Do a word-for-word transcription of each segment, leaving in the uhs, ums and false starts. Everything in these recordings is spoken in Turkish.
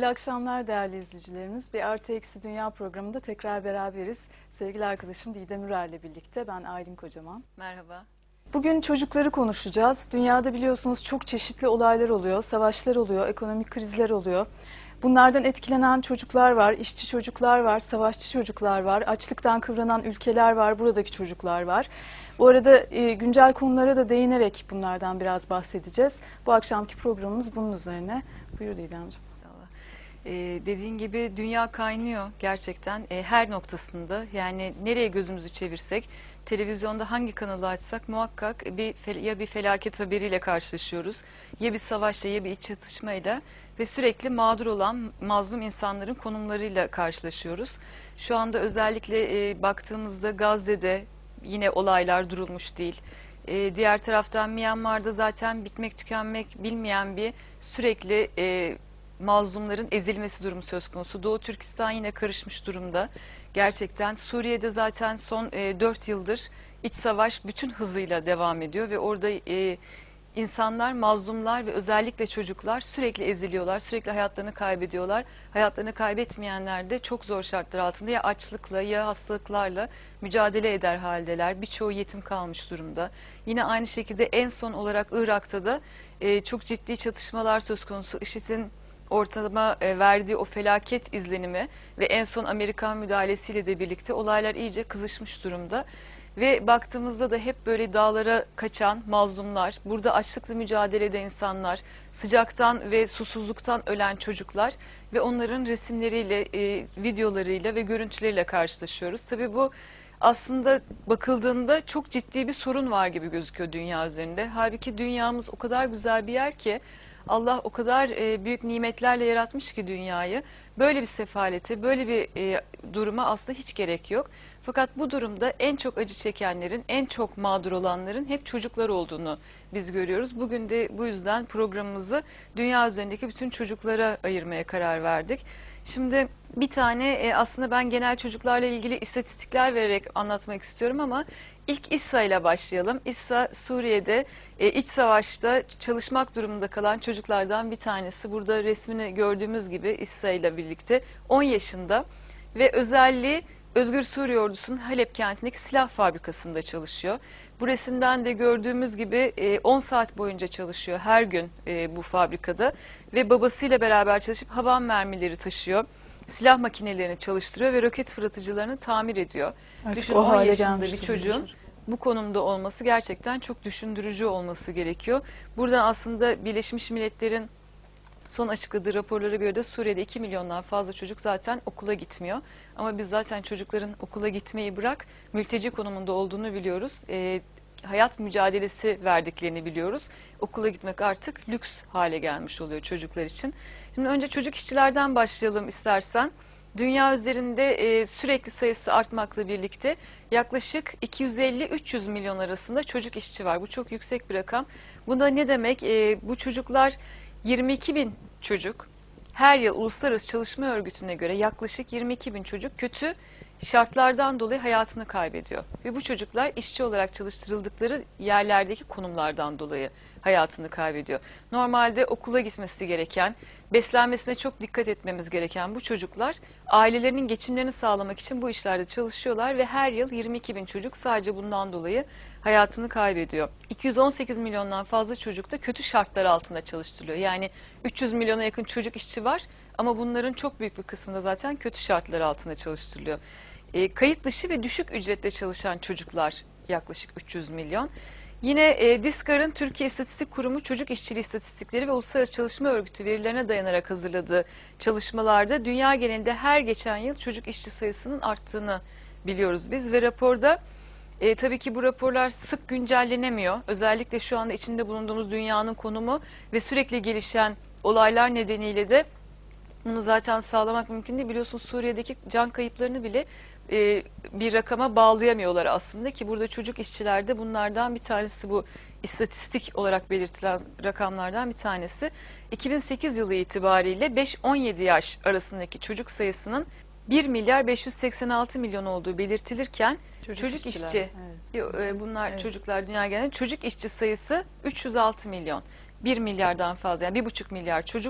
Hayırlı akşamlar değerli izleyicilerimiz. Bir Artı Eksi Dünya programında tekrar beraberiz. Sevgili arkadaşım Didem Ürer'le birlikte ben Aylin Kocaman. Merhaba. Bugün çocukları konuşacağız. Dünyada biliyorsunuz çok çeşitli olaylar oluyor, savaşlar oluyor, ekonomik krizler oluyor. Bunlardan etkilenen çocuklar var, işçi çocuklar var, savaşçı çocuklar var, açlıktan kıvranan ülkeler var, buradaki çocuklar var. Bu arada e, güncel konulara da değinerek bunlardan biraz bahsedeceğiz. Bu akşamki programımız bunun üzerine. Buyur Didemciğim. Ee, dediğin gibi dünya kaynıyor gerçekten e, her noktasında. Yani nereye gözümüzü çevirsek, televizyonda hangi kanalı açsak muhakkak bir ya bir felaket haberiyle karşılaşıyoruz, ya bir savaşla ya bir iç çatışmayla ve sürekli mağdur olan mazlum insanların konumlarıyla karşılaşıyoruz. Şu anda özellikle e, baktığımızda Gazze'de yine olaylar durulmuş değil. E, diğer taraftan Myanmar'da zaten bitmek tükenmek bilmeyen bir sürekli e, mazlumların ezilmesi durumu söz konusu. Doğu Türkistan yine karışmış durumda. Gerçekten Suriye'de zaten son e, dört yıldır iç savaş bütün hızıyla devam ediyor ve orada e, insanlar, mazlumlar ve özellikle çocuklar sürekli eziliyorlar, sürekli hayatlarını kaybediyorlar. Hayatlarını kaybetmeyenler de çok zor şartlar altında ya açlıkla ya hastalıklarla mücadele eder haldeler. Birçoğu yetim kalmış durumda. Yine aynı şekilde en son olarak Irak'ta da e, çok ciddi çatışmalar söz konusu. IŞİD'in ortalama e, verdiği o felaket izlenimi ve en son Amerikan müdahalesiyle de birlikte olaylar iyice kızışmış durumda. Ve baktığımızda da hep böyle dağlara kaçan mazlumlar, burada açlıkla mücadelede insanlar, sıcaktan ve susuzluktan ölen çocuklar ve onların resimleriyle, e, videolarıyla ve görüntüleriyle karşılaşıyoruz. Tabii bu aslında bakıldığında çok ciddi bir sorun var gibi gözüküyor dünya üzerinde. Halbuki dünyamız o kadar güzel bir yer ki Allah o kadar e, büyük nimetlerle yaratmış ki dünyayı. Böyle bir sefalete, böyle bir e, duruma aslında hiç gerek yok. Fakat bu durumda en çok acı çekenlerin, en çok mağdur olanların hep çocuklar olduğunu biz görüyoruz. Bugün de bu yüzden programımızı dünya üzerindeki bütün çocuklara ayırmaya karar verdik. Şimdi bir tane e, aslında ben genel çocuklarla ilgili istatistikler vererek anlatmak istiyorum ama ilk İSSA ile başlayalım. İSSA Suriye'de e, iç savaşta çalışmak durumunda kalan çocuklardan bir tanesi. Burada resmini gördüğümüz gibi İSSA ile birlikte on yaşında ve özelliği Özgür Suriye Ordusu'nun Halep kentindeki silah fabrikasında çalışıyor. Bu resimden de gördüğümüz gibi on saat boyunca çalışıyor her gün bu fabrikada ve babasıyla beraber çalışıp havan mermileri taşıyor. Silah makinelerini çalıştırıyor ve roket fırlatıcılarını tamir ediyor. Artık Düşün o on hale yaşında bir gelmiştir çocuğun çocuk. bu konumda olması gerçekten çok düşündürücü olması gerekiyor. Buradan aslında Birleşmiş Milletler'in son açıkladığı raporlara göre de Suriye'de iki milyondan fazla çocuk zaten okula gitmiyor. Ama biz zaten çocukların okula gitmeyi bırak, mülteci konumunda olduğunu biliyoruz. E, hayat mücadelesi verdiklerini biliyoruz. Okula gitmek artık lüks hale gelmiş oluyor çocuklar için. Şimdi önce çocuk işçilerden başlayalım istersen. Dünya üzerinde e, sürekli sayısı artmakla birlikte yaklaşık iki yüz elli üç yüz milyon arasında çocuk işçi var. Bu çok yüksek bir rakam. Bu da ne demek? E, bu çocuklar yirmi iki bin çocuk, her yıl Uluslararası Çalışma Örgütü'ne göre yaklaşık yirmi iki bin çocuk kötü şartlardan dolayı hayatını kaybediyor. Ve bu çocuklar işçi olarak çalıştırıldıkları yerlerdeki konumlardan dolayı hayatını kaybediyor. Normalde okula gitmesi gereken, beslenmesine çok dikkat etmemiz gereken bu çocuklar ailelerinin geçimlerini sağlamak için bu işlerde çalışıyorlar ve her yıl yirmi iki bin çocuk sadece bundan dolayı hayatını kaybediyor. iki yüz on sekiz milyondan fazla çocuk da kötü şartlar altında çalıştırılıyor. Yani üç yüz milyona yakın çocuk işçi var ama bunların çok büyük bir kısmında zaten kötü şartlar altında çalıştırılıyor. E, kayıt dışı ve düşük ücretle çalışan çocuklar yaklaşık üç yüz milyon. Yine e, DİSKAR'ın Türkiye İstatistik Kurumu Çocuk İşçiliği İstatistikleri ve Uluslararası Çalışma Örgütü verilerine dayanarak hazırladığı çalışmalarda dünya genelinde her geçen yıl çocuk işçi sayısının arttığını biliyoruz biz ve raporda E, tabii ki bu raporlar sık güncellenemiyor. Özellikle şu anda içinde bulunduğumuz dünyanın konumu ve sürekli gelişen olaylar nedeniyle de bunu zaten sağlamak mümkün değil. Biliyorsunuz Suriye'deki can kayıplarını bile e, bir rakama bağlayamıyorlar aslında ki burada çocuk işçiler de bunlardan bir tanesi, bu istatistik olarak belirtilen rakamlardan bir tanesi. iki bin sekiz yılı itibariyle beş on yedi yaş arasındaki çocuk sayısının bir milyar beş yüz seksen altı milyon olduğu belirtilirken çocuk, çocuk işçi, evet. bunlar evet. Çocuklar dünya genelinde çocuk işçi sayısı üç yüz altı milyon. bir milyardan fazla, yani bir buçuk milyar çocuk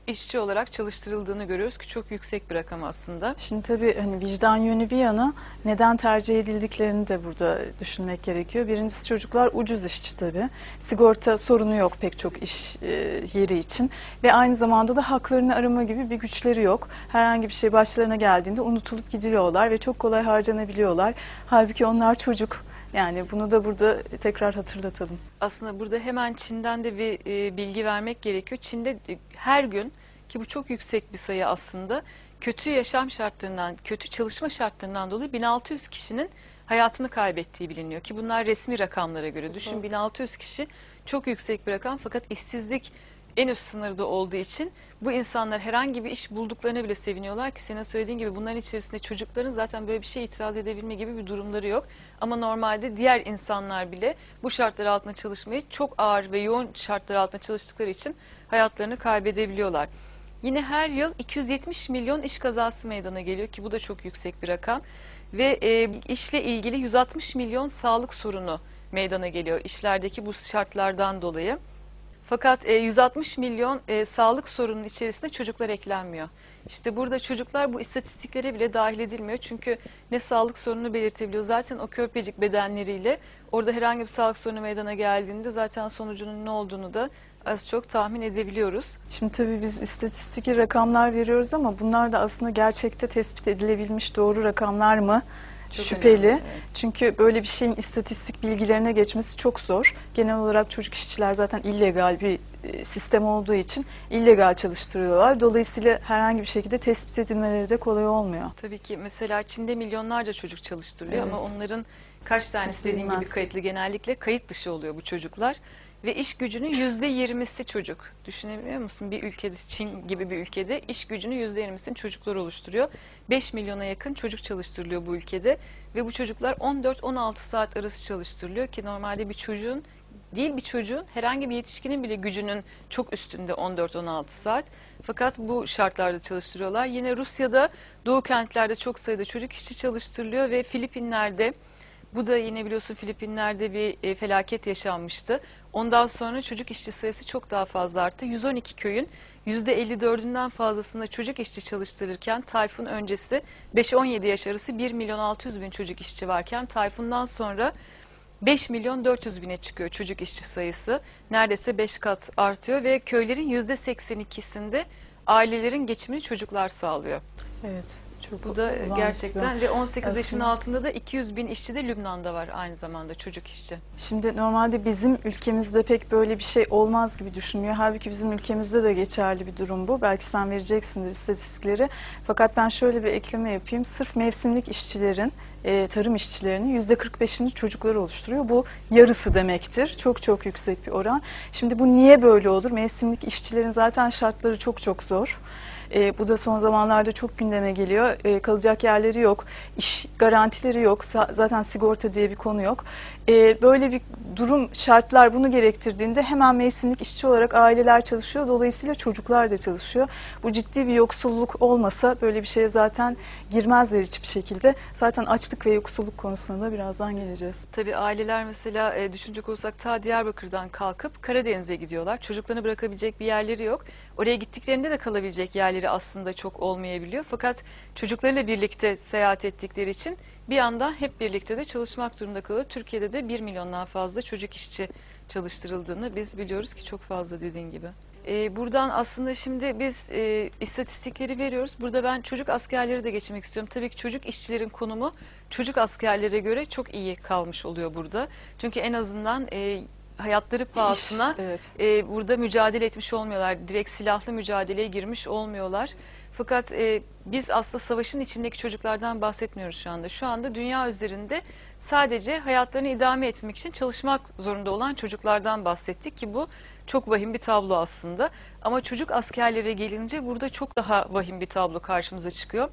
işçi olarak çalıştırıldığını görüyoruz ki çok yüksek bir rakam aslında. Şimdi tabii hani vicdan yönü bir yana neden tercih edildiklerini de burada düşünmek gerekiyor. Birincisi çocuklar ucuz işçi tabii. Sigorta sorunu yok pek çok iş e, yeri için ve aynı zamanda da haklarını arama gibi bir güçleri yok. Herhangi bir şey başlarına geldiğinde unutulup gidiyorlar ve çok kolay harcanabiliyorlar. Halbuki onlar çocuk. Yani bunu da burada tekrar hatırlatalım. Aslında burada hemen Çin'den de bir e, bilgi vermek gerekiyor. Çin'de e, her gün, ki bu çok yüksek bir sayı aslında, kötü yaşam şartlarından, kötü çalışma şartlarından dolayı bin altı yüz kişinin hayatını kaybettiği biliniyor. Ki bunlar resmi rakamlara göre. Düşün, Evet. bin altı yüz kişi çok yüksek bir rakam, fakat işsizlik en üst sınırda olduğu için bu insanlar herhangi bir iş bulduklarına bile seviniyorlar ki senin söylediğin gibi bunların içerisinde çocukların zaten böyle bir şey itiraz edebilme gibi bir durumları yok. Ama normalde diğer insanlar bile bu şartlar altında çalışmayı, çok ağır ve yoğun şartlar altında çalıştıkları için hayatlarını kaybedebiliyorlar. Yine her yıl iki yüz yetmiş milyon iş kazası meydana geliyor ki bu da çok yüksek bir rakam. Ve e, işle ilgili yüz altmış milyon sağlık sorunu meydana geliyor işlerdeki bu şartlardan dolayı. Fakat e, yüz altmış milyon e, sağlık sorununun içerisinde çocuklar eklenmiyor. İşte burada çocuklar bu istatistiklere bile dahil edilmiyor. Çünkü ne sağlık sorununu belirtebiliyor. Zaten o körpecik bedenleriyle orada herhangi bir sağlık sorunu meydana geldiğinde zaten sonucunun ne olduğunu da az çok tahmin edebiliyoruz. Şimdi tabii biz istatistik rakamlar veriyoruz ama bunlar da aslında gerçekte tespit edilebilmiş doğru rakamlar mı? Çok Şüpheli. önemli, evet. Çünkü böyle bir şeyin istatistik bilgilerine geçmesi çok zor. Genel olarak çocuk işçiler zaten illegal bir e, sistem olduğu için illegal çalıştırıyorlar. Dolayısıyla herhangi bir şekilde tespit edilmeleri de kolay olmuyor. Tabii ki mesela Çin'de milyonlarca çocuk çalıştırılıyor Evet. ama onların kaç tanesi dediğin gibi Bilmez. kayıtlı, genellikle kayıt dışı oluyor bu çocuklar. Ve iş gücünün yüzde yirmisi çocuk. Düşünebiliyor musun? Bir ülkede, Çin gibi bir ülkede iş gücünün yüzde yirmisini çocuklar oluşturuyor. beş milyona yakın çocuk çalıştırılıyor bu ülkede. Ve bu çocuklar on dört on altı saat arası çalıştırılıyor ki normalde bir çocuğun değil, bir çocuğun, herhangi bir yetişkinin bile gücünün çok üstünde on dört on altı saat. Fakat bu şartlarda çalıştırıyorlar. Yine Rusya'da doğu kentlerde çok sayıda çocuk işçi çalıştırılıyor ve Filipinler'de, bu da yine biliyorsun Filipinler'de bir e, felaket yaşanmıştı. Ondan sonra çocuk işçi sayısı çok daha fazla arttı. yüz on iki köyün yüzde elli dördünden fazlasında çocuk işçi çalıştırırken Tayfun öncesi beş on yedi yaş arası bir milyon altı yüz bin çocuk işçi varken Tayfun'dan sonra beş milyon dört yüz bine çıkıyor çocuk işçi sayısı. Neredeyse beş kat artıyor ve köylerin yüzde seksen ikisinde ailelerin geçimini çocuklar sağlıyor. Evet. Çok Bu da olağanüstü. gerçekten ve on sekiz yaşın Aslında- altında da iki yüz bin işçi de Lübnan'da var aynı zamanda, çocuk işçi. Şimdi normalde bizim ülkemizde pek böyle bir şey olmaz gibi düşünülüyor. Halbuki bizim ülkemizde de geçerli bir durum bu. Belki sen vereceksindir istatistikleri. Fakat ben şöyle bir ekleme yapayım. Sırf mevsimlik işçilerin, e, tarım işçilerinin yüzde kırk beşini çocuklar oluşturuyor. Bu yarısı demektir. Çok çok yüksek bir oran. Şimdi bu niye böyle olur? Mevsimlik işçilerin zaten şartları çok çok zor. E, bu da son zamanlarda çok gündeme geliyor. E, kalacak yerleri yok, iş garantileri yok, Sa- zaten sigorta diye bir konu yok. E, böyle bir durum, şartlar bunu gerektirdiğinde hemen mevsimlik işçi olarak aileler çalışıyor. Dolayısıyla çocuklar da çalışıyor. Bu ciddi bir yoksulluk olmasa böyle bir şeye zaten girmezler hiçbir şekilde. Zaten açlık ve yoksulluk konusuna da birazdan geleceğiz. Tabii aileler mesela e, düşünecek olursak ta Diyarbakır'dan kalkıp Karadeniz'e gidiyorlar. Çocuklarını bırakabilecek bir yerleri yok. Oraya gittiklerinde de kalabilecek yerleri aslında çok olmayabiliyor. Fakat çocuklarıyla birlikte seyahat ettikleri için bir yandan hep birlikte de çalışmak durumunda kalıyor. Türkiye'de de bir milyondan fazla çocuk işçi çalıştırıldığını biz biliyoruz ki çok fazla, dediğin gibi. Ee, buradan aslında şimdi biz e, istatistikleri veriyoruz. Burada ben çocuk askerleri de geçmek istiyorum. Tabii ki çocuk işçilerin konumu çocuk askerlere göre çok iyi kalmış oluyor burada. Çünkü en azından e, hayatları pahasına İş, evet. e, burada mücadele etmiş olmuyorlar. Direkt silahlı mücadeleye girmiş olmuyorlar. Fakat e, biz aslında savaşın içindeki çocuklardan bahsetmiyoruz şu anda. Şu anda dünya üzerinde sadece hayatlarını idame etmek için çalışmak zorunda olan çocuklardan bahsettik ki bu çok vahim bir tablo aslında. Ama çocuk askerlere gelince burada çok daha vahim bir tablo karşımıza çıkıyor.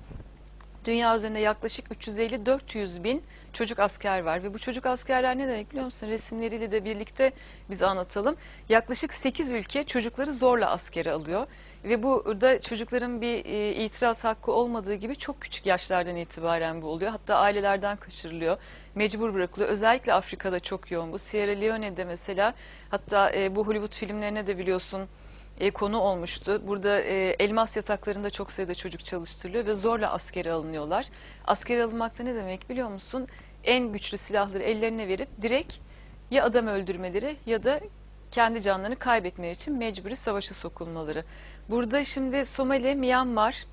Dünya üzerinde yaklaşık üç yüz elli dört yüz bin çocuk asker var ve bu çocuk askerler ne demek biliyor musun? Resimleriyle de birlikte bize anlatalım. Yaklaşık sekiz ülke çocukları zorla askere alıyor ve burada çocukların bir e, itiraz hakkı olmadığı gibi çok küçük yaşlardan itibaren bu oluyor. Hatta ailelerden kaçırılıyor, mecbur bırakılıyor. Özellikle Afrika'da çok yoğun bu. Sierra Leone'de mesela, hatta e, bu Hollywood filmlerine de biliyorsun e, konu olmuştu. Burada e, elmas yataklarında çok sayıda çocuk çalıştırılıyor ve zorla askere alınıyorlar. Askere alınmak da ne demek biliyor musun? En güçlü silahları ellerine verip direkt ya adam öldürmeleri ya da kendi canlarını kaybetmeleri için mecburi savaşa sokulmaları. Burada şimdi Somali, Myanmar,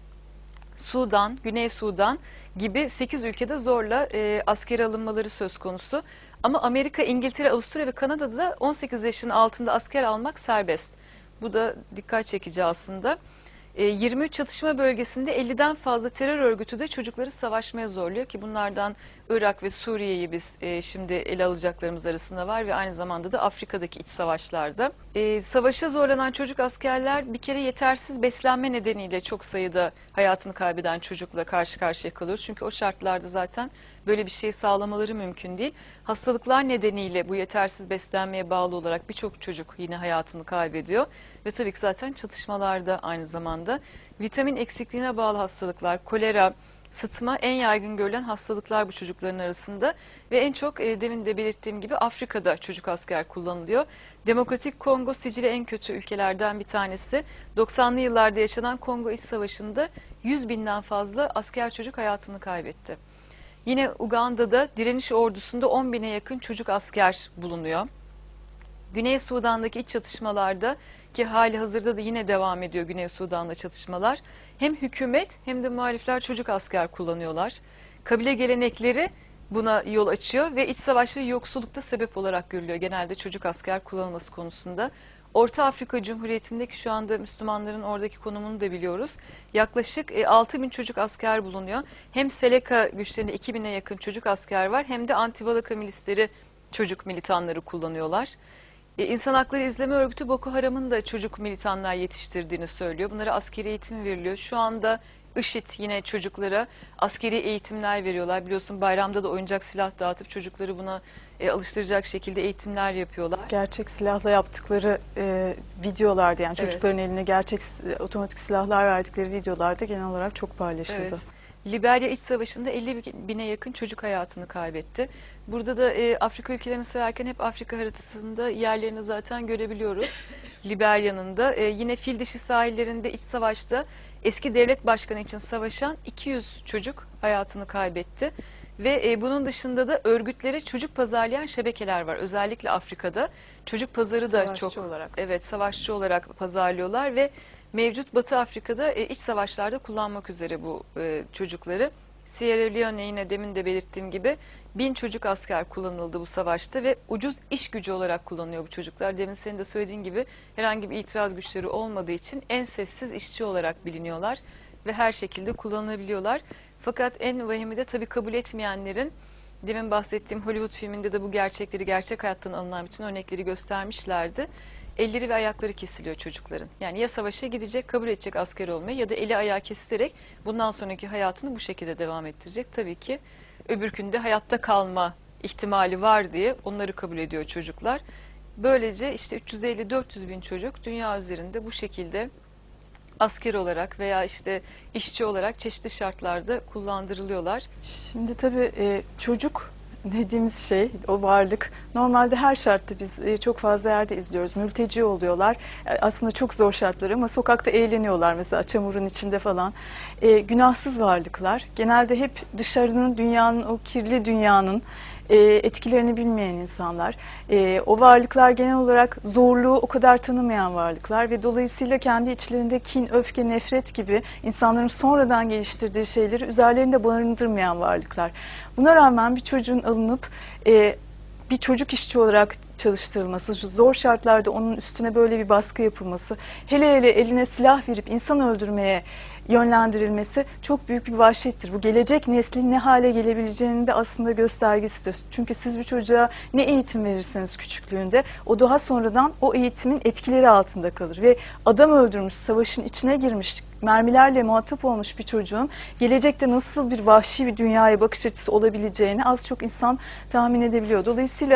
Sudan, Güney Sudan gibi sekiz ülkede zorla e, askere alınmaları söz konusu. Ama Amerika, İngiltere, Avusturya ve Kanada'da da on sekiz yaşın altında asker almak serbest. Bu da dikkat çekici aslında. E, yirmi üç çatışma bölgesinde elliden fazla terör örgütü de çocukları savaşmaya zorluyor ki bunlardan Irak ve Suriye'yi biz e, şimdi ele alacaklarımız arasında var ve aynı zamanda da Afrika'daki iç savaşlarda. E, savaşa zorlanan çocuk askerler bir kere yetersiz beslenme nedeniyle çok sayıda hayatını kaybeden çocukla karşı karşıya kalıyor. Çünkü o şartlarda zaten böyle bir şey sağlamaları mümkün değil. Hastalıklar nedeniyle bu yetersiz beslenmeye bağlı olarak birçok çocuk yine hayatını kaybediyor. Ve tabii ki zaten çatışmalarda aynı zamanda vitamin eksikliğine bağlı hastalıklar, kolera, sıtma en yaygın görülen hastalıklar bu çocukların arasında ve en çok e, demin de belirttiğim gibi Afrika'da çocuk asker kullanılıyor. Demokratik Kongo sicili en kötü ülkelerden bir tanesi. doksanlı yıllarda yaşanan Kongo İç Savaşı'nda yüz binden fazla asker çocuk hayatını kaybetti. Yine Uganda'da direniş ordusunda on bine yakın çocuk asker bulunuyor. Güney Sudan'daki iç çatışmalarda ki hali hazırda da yine devam ediyor Güney Sudan'da çatışmalar. Hem hükümet hem de muhalifler çocuk asker kullanıyorlar. Kabile gelenekleri buna yol açıyor ve iç savaş ve yoksullukta sebep olarak görülüyor genelde çocuk asker kullanılması konusunda. Orta Afrika Cumhuriyeti'ndeki şu anda Müslümanların oradaki konumunu da biliyoruz. Yaklaşık altı bin çocuk asker bulunuyor. Hem Seleka güçlerinde iki bine yakın çocuk asker var hem de Anti-Balaka milisleri çocuk militanları kullanıyorlar. E, İnsan Hakları İzleme Örgütü Boko Haram'ın da çocuk militanlar yetiştirdiğini söylüyor. Bunlara askeri eğitim veriliyor. Şu anda IŞİD yine çocuklara askeri eğitimler veriyorlar. Biliyorsun bayramda da oyuncak silah dağıtıp çocukları buna e, alıştıracak şekilde eğitimler yapıyorlar. Gerçek silahla yaptıkları e, videolarda yani çocukların evet. eline gerçek otomatik silahlar verdikleri videolarda genel olarak çok paylaşıldı. Evet. Liberya İç Savaşı'nda elli bine yakın çocuk hayatını kaybetti. Burada da e, Afrika ülkelerini sayarken hep Afrika haritasında yerlerini zaten görebiliyoruz. Liberya'nın da e, yine fil dişi sahillerinde iç savaşta eski devlet başkanı için savaşan iki yüz çocuk hayatını kaybetti. Ve e, bunun dışında da örgütlere çocuk pazarlayan şebekeler var. Özellikle Afrika'da çocuk pazarı savaşçı da çok olarak. Evet savaşçı olarak pazarlıyorlar ve mevcut Batı Afrika'da e, iç savaşlarda kullanmak üzere bu e, çocukları. Sierra Leone yine demin de belirttiğim gibi bin çocuk asker kullanıldı bu savaşta ve ucuz iş gücü olarak kullanılıyor bu çocuklar. Demin senin de söylediğin gibi herhangi bir itiraz güçleri olmadığı için en sessiz işçi olarak biliniyorlar ve her şekilde kullanılabiliyorlar. Fakat en vahimi de tabii kabul etmeyenlerin, demin bahsettiğim Hollywood filminde de bu gerçekleri, gerçek hayattan alınan bütün örnekleri göstermişlerdi. Elleri ve ayakları kesiliyor çocukların. Yani ya savaşa gidecek, kabul edecek asker olmayı ya da eli ayağı kesilerek bundan sonraki hayatını bu şekilde devam ettirecek. Tabii ki öbürkünde hayatta kalma ihtimali var diye onları kabul ediyor çocuklar. Böylece işte üç yüz elli dört yüz bin çocuk dünya üzerinde bu şekilde asker olarak veya işte işçi olarak çeşitli şartlarda kullandırılıyorlar. Şimdi tabii e, çocuk dediğimiz şey, o varlık normalde her şartta biz e, çok fazla yerde izliyoruz. Mülteci oluyorlar. E, aslında çok zor şartlar ama sokakta eğleniyorlar mesela çamurun içinde falan. E, günahsız varlıklar. Genelde hep dışarının, dünyanın, o kirli dünyanın e, etkilerini bilmeyen insanlar. E, o varlıklar genel olarak zorluğu o kadar tanımayan varlıklar ve dolayısıyla kendi içlerinde kin, öfke, nefret gibi insanların sonradan geliştirdiği şeyleri üzerlerinde barındırmayan varlıklar. Buna rağmen bir çocuğun alınıp e, bir çocuk işçi olarak çalıştırılması, zor şartlarda onun üstüne böyle bir baskı yapılması, hele hele eline silah verip insan öldürmeye yönlendirilmesi çok büyük bir vahşettir. Bu gelecek neslin ne hale gelebileceğinin de aslında göstergesidir. Çünkü siz bir çocuğa ne eğitim verirseniz küçüklüğünde o daha sonradan o eğitimin etkileri altında kalır. Ve adam öldürmüş, savaşın içine girmiş, mermilerle muhatap olmuş bir çocuğun gelecekte nasıl bir vahşi bir dünyaya bakış açısı olabileceğini az çok insan tahmin edebiliyor. Dolayısıyla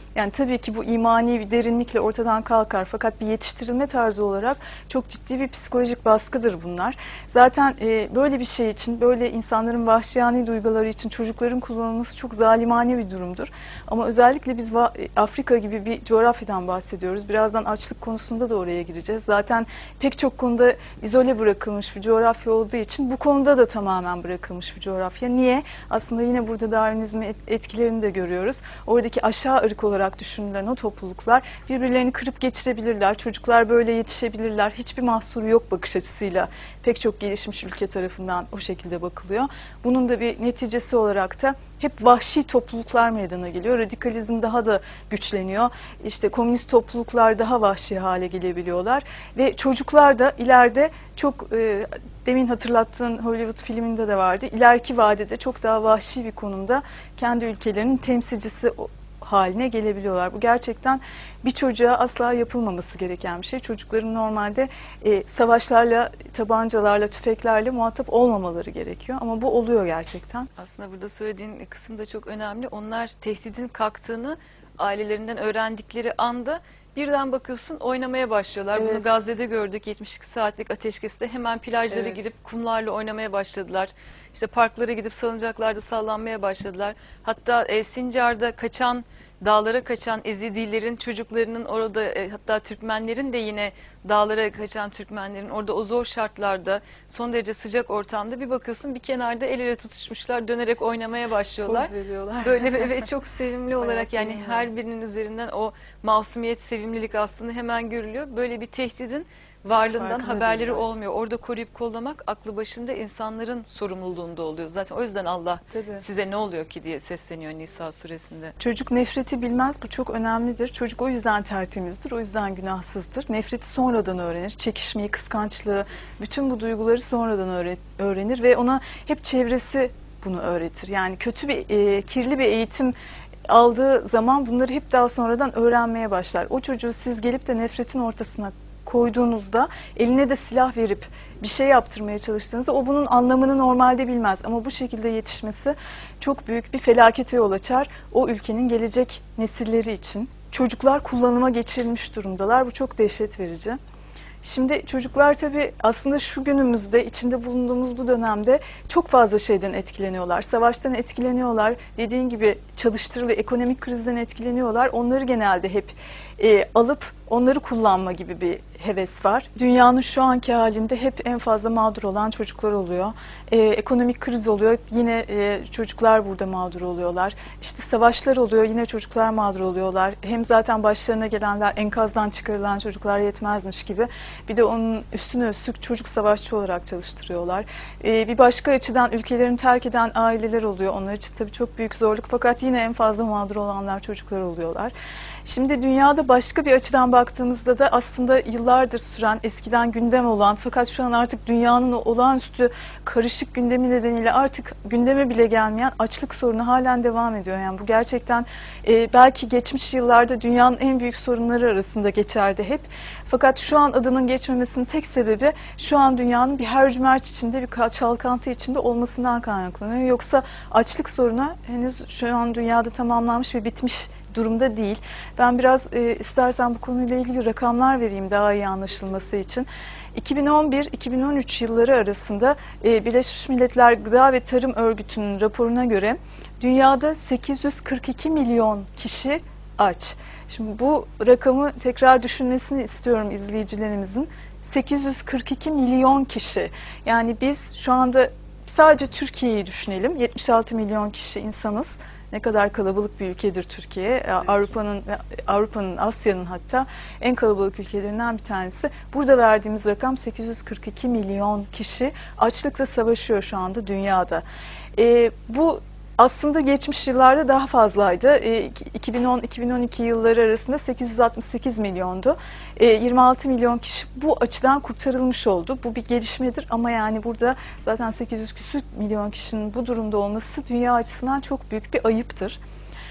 Yani tabii ki bu imani bir derinlikle ortadan kalkar, fakat bir yetiştirilme tarzı olarak çok ciddi bir psikolojik baskıdır bunlar. Zaten e, böyle bir şey için, böyle insanların vahşiyane duyguları için çocukların kullanılması çok zalimane bir durumdur. Ama özellikle biz Afrika gibi bir coğrafyadan bahsediyoruz. Birazdan açlık konusunda da oraya gireceğiz. Zaten pek çok konuda izole bırakılmış bir coğrafya olduğu için bu konuda da tamamen bırakılmış bir coğrafya. Niye? Aslında yine burada Darwinizmin etkilerini de görüyoruz. Oradaki aşağı ırk olarak düşünülen o topluluklar birbirlerini kırıp geçirebilirler. Çocuklar böyle yetişebilirler. Hiçbir mahsuru yok bakış açısıyla. Pek çok gelişmiş ülke tarafından o şekilde bakılıyor. Bunun da bir neticesi olarak da hep vahşi topluluklar meydana geliyor. Radikalizm daha da güçleniyor. İşte komünist topluluklar daha vahşi hale gelebiliyorlar. Ve çocuklar da ileride çok, e, demin hatırlattığın Hollywood filminde de vardı, İleriki vadede çok daha vahşi bir konumda kendi ülkelerinin temsilcisi haline gelebiliyorlar. Bu gerçekten bir çocuğa asla yapılmaması gereken bir şey. Çocukların normalde e, savaşlarla, tabancalarla, tüfeklerle muhatap olmamaları gerekiyor. Ama bu oluyor gerçekten. Aslında burada söylediğin kısım da çok önemli. Onlar tehdidin kalktığını ailelerinden öğrendikleri anda birden bakıyorsun oynamaya başlıyorlar. Evet. Bunu Gazze'de gördük. yetmiş iki saatlik ateşkeste hemen plajlara Evet. gidip kumlarla oynamaya başladılar. İşte parklara gidip salıncaklarda sallanmaya başladılar. Hatta e, Sincar'da kaçan, dağlara kaçan Ezidilerin çocuklarının orada, e, hatta Türkmenlerin de yine dağlara kaçan Türkmenlerin orada o zor şartlarda, son derece sıcak ortamda bir bakıyorsun bir kenarda el ele tutuşmuşlar, dönerek oynamaya başlıyorlar. Poz veriyorlar. Böyle ve çok sevimli olarak, yani sevimli. her birinin üzerinden o masumiyet, sevimlilik aslında hemen görülüyor. Böyle bir tehdidin varlığından Farkında haberleri değiller. olmuyor. Orada koruyup kollamak aklı başında insanların sorumluluğunda oluyor. Zaten o yüzden Allah Tabii. size ne oluyor ki diye sesleniyor Nisa suresinde. Çocuk nefreti bilmez. Bu çok önemlidir. Çocuk o yüzden tertemizdir. O yüzden günahsızdır. Nefreti sonradan öğrenir. Çekişmeyi, kıskançlığı, bütün bu duyguları sonradan öğrenir ve ona hep çevresi bunu öğretir. Yani kötü bir, e, kirli bir eğitim aldığı zaman bunları hep daha sonradan öğrenmeye başlar. O çocuğu siz gelip de nefretin ortasına koyduğunuzda, eline de silah verip bir şey yaptırmaya çalıştığınızda o bunun anlamını normalde bilmez. Ama bu şekilde yetişmesi çok büyük bir felakete yol açar o ülkenin gelecek nesilleri için. Çocuklar kullanıma geçirilmiş durumdalar. Bu çok dehşet verici. Şimdi çocuklar tabii aslında şu günümüzde, içinde bulunduğumuz bu dönemde çok fazla şeyden etkileniyorlar. Savaştan etkileniyorlar. Dediğin gibi çalıştırılı ekonomik krizden etkileniyorlar. Onları genelde hep e, alıp onları kullanma gibi bir heves var. Dünyanın şu anki halinde hep en fazla mağdur olan çocuklar oluyor. Ee, ekonomik kriz oluyor, yine e, çocuklar burada mağdur oluyorlar. İşte savaşlar oluyor, yine çocuklar mağdur oluyorlar. Hem zaten başlarına gelenler, enkazdan çıkarılan çocuklar yetmezmiş gibi, bir de onun üstüne üstlük çocuk savaşçı olarak çalıştırıyorlar. Ee, bir başka açıdan ülkelerini terk eden aileler oluyor. Onlar için tabii çok büyük zorluk, fakat yine en fazla mağdur olanlar çocuklar oluyorlar. Şimdi dünyada başka bir açıdan baktığımızda da aslında yıllardır süren, eskiden gündem olan, fakat şu an artık dünyanın o olağanüstü karışık gündemi nedeniyle artık gündeme bile gelmeyen açlık sorunu halen devam ediyor. Yani bu gerçekten e, belki geçmiş yıllarda dünyanın en büyük sorunları arasında geçerdi hep. Fakat şu an adının geçmemesinin tek sebebi şu an dünyanın bir hercümerç içinde, bir çalkantı içinde olmasından kaynaklanıyor. Yoksa açlık sorunu henüz şu an dünyada tamamlanmış ve bitmiş durumda değil. Ben biraz e, istersen bu konuyla ilgili rakamlar vereyim daha iyi anlaşılması için. iki bin on bir iki bin on üç yılları arasında e, Birleşmiş Milletler Gıda ve Tarım Örgütü'nün raporuna göre dünyada sekiz yüz kırk iki milyon kişi aç. Şimdi bu rakamı tekrar düşünmesini istiyorum izleyicilerimizin. sekiz yüz kırk iki milyon kişi. Yani biz şu anda sadece Türkiye'yi düşünelim. yetmiş altı milyon kişi insanız. Ne kadar kalabalık bir ülkedir Türkiye. Avrupa'nın, Avrupa'nın, Asya'nın hatta en kalabalık ülkelerinden bir tanesi. Burada verdiğimiz rakam sekiz yüz kırk iki milyon kişi açlıkla savaşıyor şu anda dünyada. E, bu aslında geçmiş yıllarda daha fazlaydı. E, iki bin on iki bin on iki yılları arasında sekiz yüz altmış sekiz milyondu. E, yirmi altı milyon kişi bu açıdan kurtarılmış oldu. Bu bir gelişmedir ama yani burada zaten sekiz yüz küsur milyon kişinin bu durumda olması dünya açısından çok büyük bir ayıptır.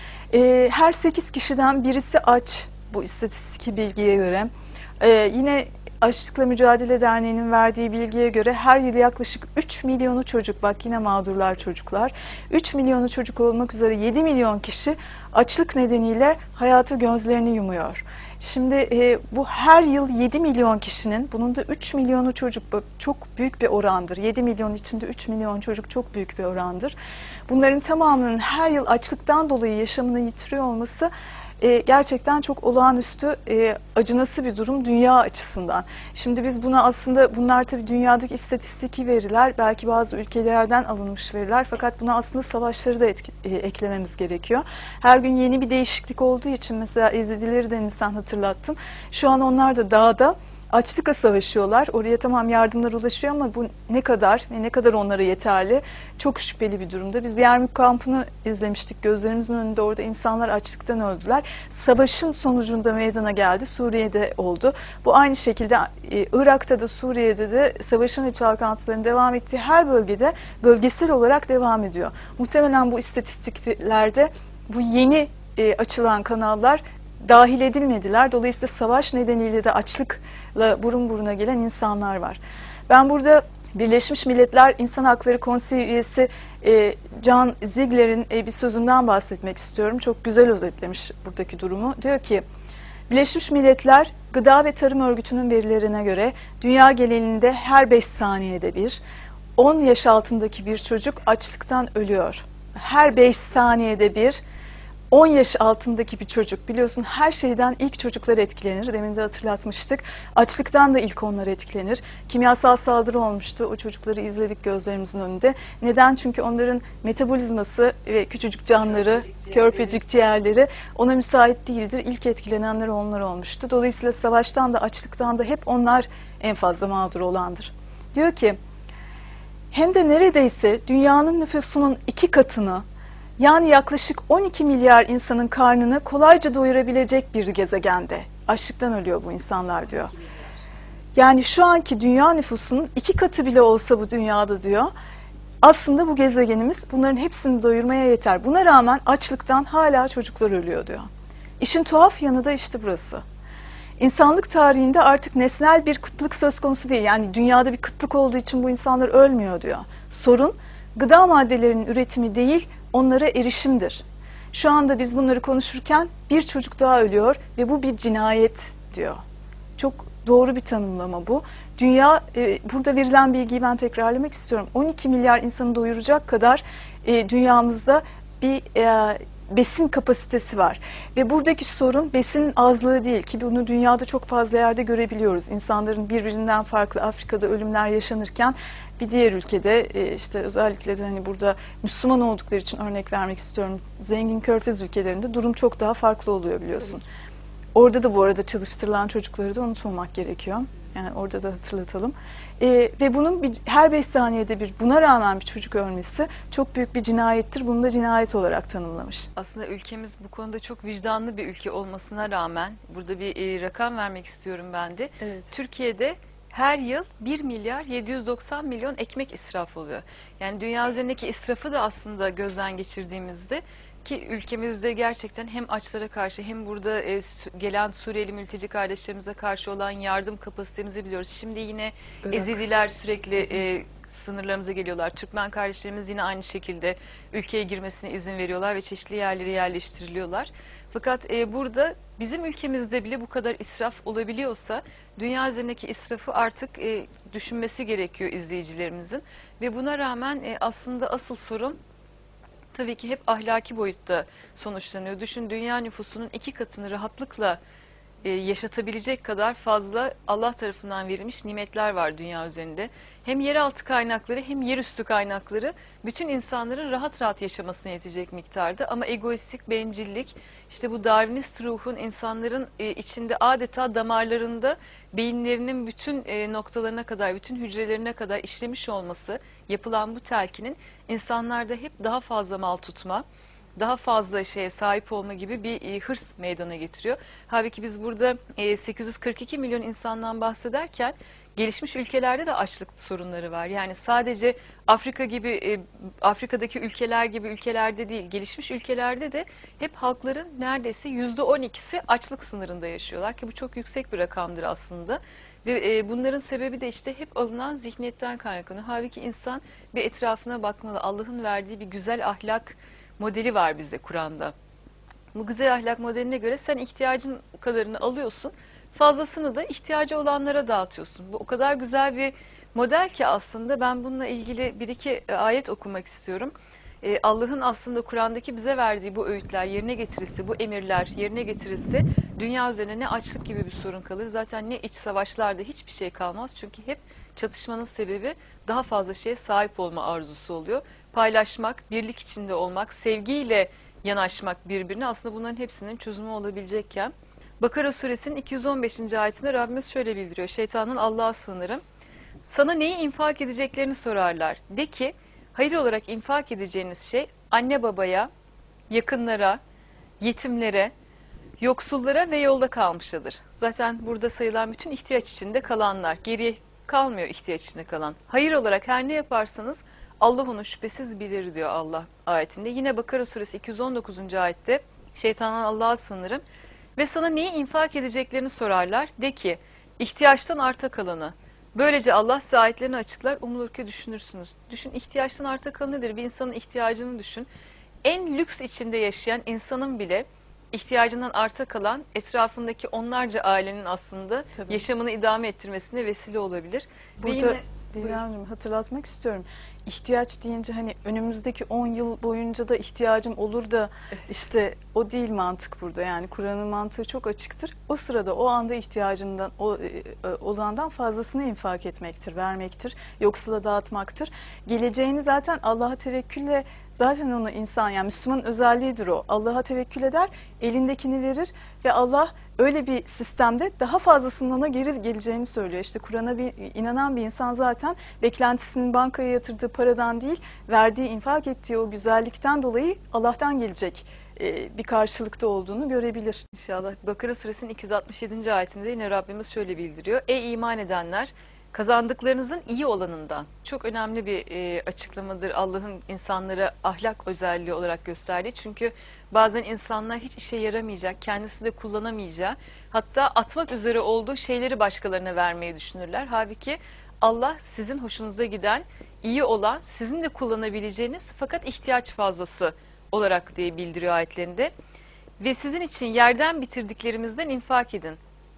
E, her sekiz kişiden birisi aç bu istatistik bilgiye göre. E, yine Açlıkla Mücadele Derneği'nin verdiği bilgiye göre her yıl yaklaşık üç milyonu çocuk, bak yine mağdurlar çocuklar, üç milyonu çocuk olmak üzere yedi milyon kişi açlık nedeniyle hayata gözlerini yumuyor. Şimdi e, bu her yıl yedi milyon kişinin, bunun da üç milyonu çocuk, çok büyük bir orandır. yedi milyon içinde üç milyon çocuk çok büyük bir orandır. Bunların tamamının her yıl açlıktan dolayı yaşamını yitiriyor olması e, gerçekten çok olağanüstü e, acınası bir durum dünya açısından. Şimdi biz buna aslında, bunlar tabii dünyadaki istatistiki veriler, belki bazı ülkelerden alınmış veriler, fakat buna aslında savaşları da etki, e, eklememiz gerekiyor. Her gün yeni bir değişiklik olduğu için, mesela Ezidileri de sen hatırlattın. Şu an onlar da dağda açlıkla savaşıyorlar. Oraya tamam yardımlar ulaşıyor ama bu ne kadar ve ne kadar onlara yeterli, çok şüpheli bir durumda. Biz Yermük kampını izlemiştik. Gözlerimizin önünde orada insanlar açlıktan öldüler. Savaşın sonucunda meydana geldi. Suriye'de oldu. Bu aynı şekilde e, Irak'ta da Suriye'de de savaşın ve çalkantıların devam ettiği her bölgede bölgesel olarak devam ediyor. Muhtemelen bu istatistiklerde bu yeni e, açılan kanallar dahil edilmediler. Dolayısıyla savaş nedeniyle de açlıkla burun buruna gelen insanlar var. Ben burada Birleşmiş Milletler İnsan Hakları Konseyi üyesi e, John Ziegler'in e, bir sözünden bahsetmek istiyorum. Çok güzel özetlemiş buradaki durumu. Diyor ki, Birleşmiş Milletler Gıda ve Tarım Örgütü'nün verilerine göre dünya genelinde her beş saniyede bir on yaş altındaki bir çocuk açlıktan ölüyor. Her beş saniyede bir on yaş altındaki bir çocuk, biliyorsun her şeyden ilk çocuklar etkilenir. Demin de hatırlatmıştık. Açlıktan da ilk onlar etkilenir. Kimyasal saldırı olmuştu. O çocukları izledik gözlerimizin önünde. Neden? Çünkü onların metabolizması ve küçücük canları, körpecik, körpecik ciğerleri ona müsait değildir. İlk etkilenenler onlar olmuştu. Dolayısıyla savaştan da açlıktan da hep onlar en fazla mağdur olandır. Diyor ki, hem de neredeyse dünyanın nüfusunun iki katını, yani yaklaşık on iki milyar insanın karnını kolayca doyurabilecek bir gezegende açlıktan ölüyor bu insanlar diyor. Yani şu anki dünya nüfusunun iki katı bile olsa bu dünyada diyor, aslında bu gezegenimiz bunların hepsini doyurmaya yeter. Buna rağmen açlıktan hala çocuklar ölüyor diyor. İşin tuhaf yanı da işte burası. İnsanlık tarihinde artık nesnel bir kıtlık söz konusu değil. Yani dünyada bir kıtlık olduğu için bu insanlar ölmüyor diyor. Sorun gıda maddelerinin üretimi değil, onlara erişimdir. Şu anda biz bunları konuşurken bir çocuk daha ölüyor ve bu bir cinayet diyor. Çok doğru bir tanımlama bu. Dünya, e, burada verilen bilgiyi ben tekrarlamak istiyorum. on iki milyar insanı doyuracak kadar e, dünyamızda bir e, besin kapasitesi var. Ve buradaki sorun besinin azlığı değil ki bunu dünyada çok fazla yerde görebiliyoruz. İnsanların birbirinden farklı, Afrika'da ölümler yaşanırken bir diğer ülkede e, işte özellikle de hani burada Müslüman oldukları için örnek vermek istiyorum. Zengin Körfez ülkelerinde durum çok daha farklı oluyor biliyorsun. Orada da bu arada çalıştırılan çocukları da unutmamak gerekiyor. Yani orada da hatırlatalım. Ee, ve bunun bir, her beş saniyede bir, buna rağmen bir çocuk ölmesi çok büyük bir cinayettir. Bunu da cinayet olarak tanımlamış. Aslında ülkemiz bu konuda çok vicdanlı bir ülke olmasına rağmen, burada bir e, rakam vermek istiyorum ben de. Evet. Türkiye'de her yıl bir milyar yedi yüz doksan milyon ekmek israf oluyor. Yani dünya üzerindeki israfı da aslında gözden geçirdiğimizde, ki ülkemizde gerçekten hem açlara karşı hem burada e, gelen Suriyeli mülteci kardeşlerimize karşı olan yardım kapasitemizi biliyoruz. Şimdi yine Irak. Ezidiler sürekli e, sınırlarımıza geliyorlar. Türkmen kardeşlerimiz yine aynı şekilde ülkeye girmesine izin veriyorlar ve çeşitli yerlere yerleştiriliyorlar. Fakat e, burada bizim ülkemizde bile bu kadar israf olabiliyorsa dünya üzerindeki israfı artık e, düşünmesi gerekiyor izleyicilerimizin. Ve buna rağmen e, aslında asıl sorun tabii ki hep ahlaki boyutta sonuçlanıyor. Düşün, dünya nüfusunun iki katını rahatlıkla e, yaşatabilecek kadar fazla Allah tarafından verilmiş nimetler var dünya üzerinde. Hem yeraltı kaynakları hem yerüstü kaynakları bütün insanların rahat rahat yaşamasına yetecek miktarda. Ama egoistlik, bencillik, işte bu Darwinist ruhun insanların e, içinde adeta damarlarında, beyinlerinin bütün e, noktalarına kadar, bütün hücrelerine kadar işlemiş olması, yapılan bu telkinin insanlarda hep daha fazla mal tutma, daha fazla şeye sahip olma gibi bir e, hırs meydana getiriyor. Halbuki biz burada e, sekiz yüz kırk iki milyon insandan bahsederken gelişmiş ülkelerde de açlık sorunları var. Yani sadece Afrika gibi, e, Afrika'daki ülkeler gibi ülkelerde değil, gelişmiş ülkelerde de hep halkların neredeyse yüzde on ikisi açlık sınırında yaşıyorlar ki bu çok yüksek bir rakamdır aslında. Ve e, bunların sebebi de işte hep alınan zihniyetten kaynaklanıyor. Halbuki insan bir etrafına bakmalı. Allah'ın verdiği bir güzel ahlak modeli var bizde Kur'an'da. Bu güzel ahlak modeline göre sen ihtiyacın kadarını alıyorsun. Fazlasını da ihtiyacı olanlara dağıtıyorsun. Bu o kadar güzel bir model ki aslında ben bununla ilgili bir iki e, ayet okumak istiyorum. E, Allah'ın aslında Kur'an'daki bize verdiği bu öğütler yerine getirilse, bu emirler yerine getirilse dünya üzerine ne açlık gibi bir sorun kalır. Zaten ne iç savaşlarda hiçbir şey kalmaz. Çünkü hep çatışmanın sebebi daha fazla şeye sahip olma arzusu oluyor. Paylaşmak, birlik içinde olmak, sevgiyle yanaşmak birbirine aslında bunların hepsinin çözümü olabilecekken. Bakara suresinin iki yüz on beşinci ayetinde Rabbimiz şöyle bildiriyor. Şeytanın Allah'a sığınırım. Sana neyi infak edeceklerini sorarlar. De ki hayır olarak infak edeceğiniz şey anne babaya, yakınlara, yetimlere, yoksullara ve yolda kalmışadır. Zaten burada sayılan bütün ihtiyaç içinde kalanlar. Geriye kalmıyor ihtiyaç içinde kalan. Hayır olarak her ne yaparsanız Allah onu şüphesiz bilir diyor Allah ayetinde. Yine Bakara suresi iki yüz on dokuzuncu ayette şeytandan Allah'a sığınırım. Ve sana neyi infak edeceklerini sorarlar. De ki ihtiyaçtan arta kalanı. Böylece Allah size ayetlerini açıklar. Umulur ki düşünürsünüz. Düşün, ihtiyaçtan arta kalan nedir? Bir insanın ihtiyacını düşün. En lüks içinde yaşayan insanın bile ihtiyacından arta kalan etrafındaki onlarca ailenin aslında Tabii. yaşamını idame ettirmesine vesile olabilir. Ve Burada yine- Dilan'cığım hatırlatmak istiyorum. İhtiyaç deyince hani önümüzdeki on yıl boyunca da ihtiyacım olur da işte o değil mantık burada. Yani Kur'an'ın mantığı çok açıktır. O sırada o anda ihtiyacından o, e, e, olandan fazlasını infak etmektir, vermektir, yoksula dağıtmaktır. Geleceğini zaten Allah'a tevekkülle zaten onu insan yani Müslüman özelliğidir o. Allah'a tevekkül eder, elindekini verir ve Allah öyle bir sistemde daha fazlasının ona geri geleceğini söylüyor. İşte Kur'an'a bir, inanan bir insan zaten beklentisinin bankaya yatırdığı paradan değil, verdiği, infak ettiği o güzellikten dolayı Allah'tan gelecek e, bir karşılıkta olduğunu görebilir. İnşallah. Bakara suresinin iki yüz altmış yedinci ayetinde yine Rabbimiz şöyle bildiriyor. Ey iman edenler! Kazandıklarınızın iyi olanından. Çok önemli bir e, açıklamadır Allah'ın insanlara ahlak özelliği olarak gösterdiği. Çünkü bazen insanlar hiç işe yaramayacak, kendisi de kullanamayacağı, hatta atmak üzere olduğu şeyleri başkalarına vermeyi düşünürler. Halbuki Allah sizin hoşunuza giden, iyi olan, sizin de kullanabileceğiniz fakat ihtiyaç fazlası olarak diye bildiriyor ayetlerinde. Ve sizin için yerden bitirdiklerimizden infak edin.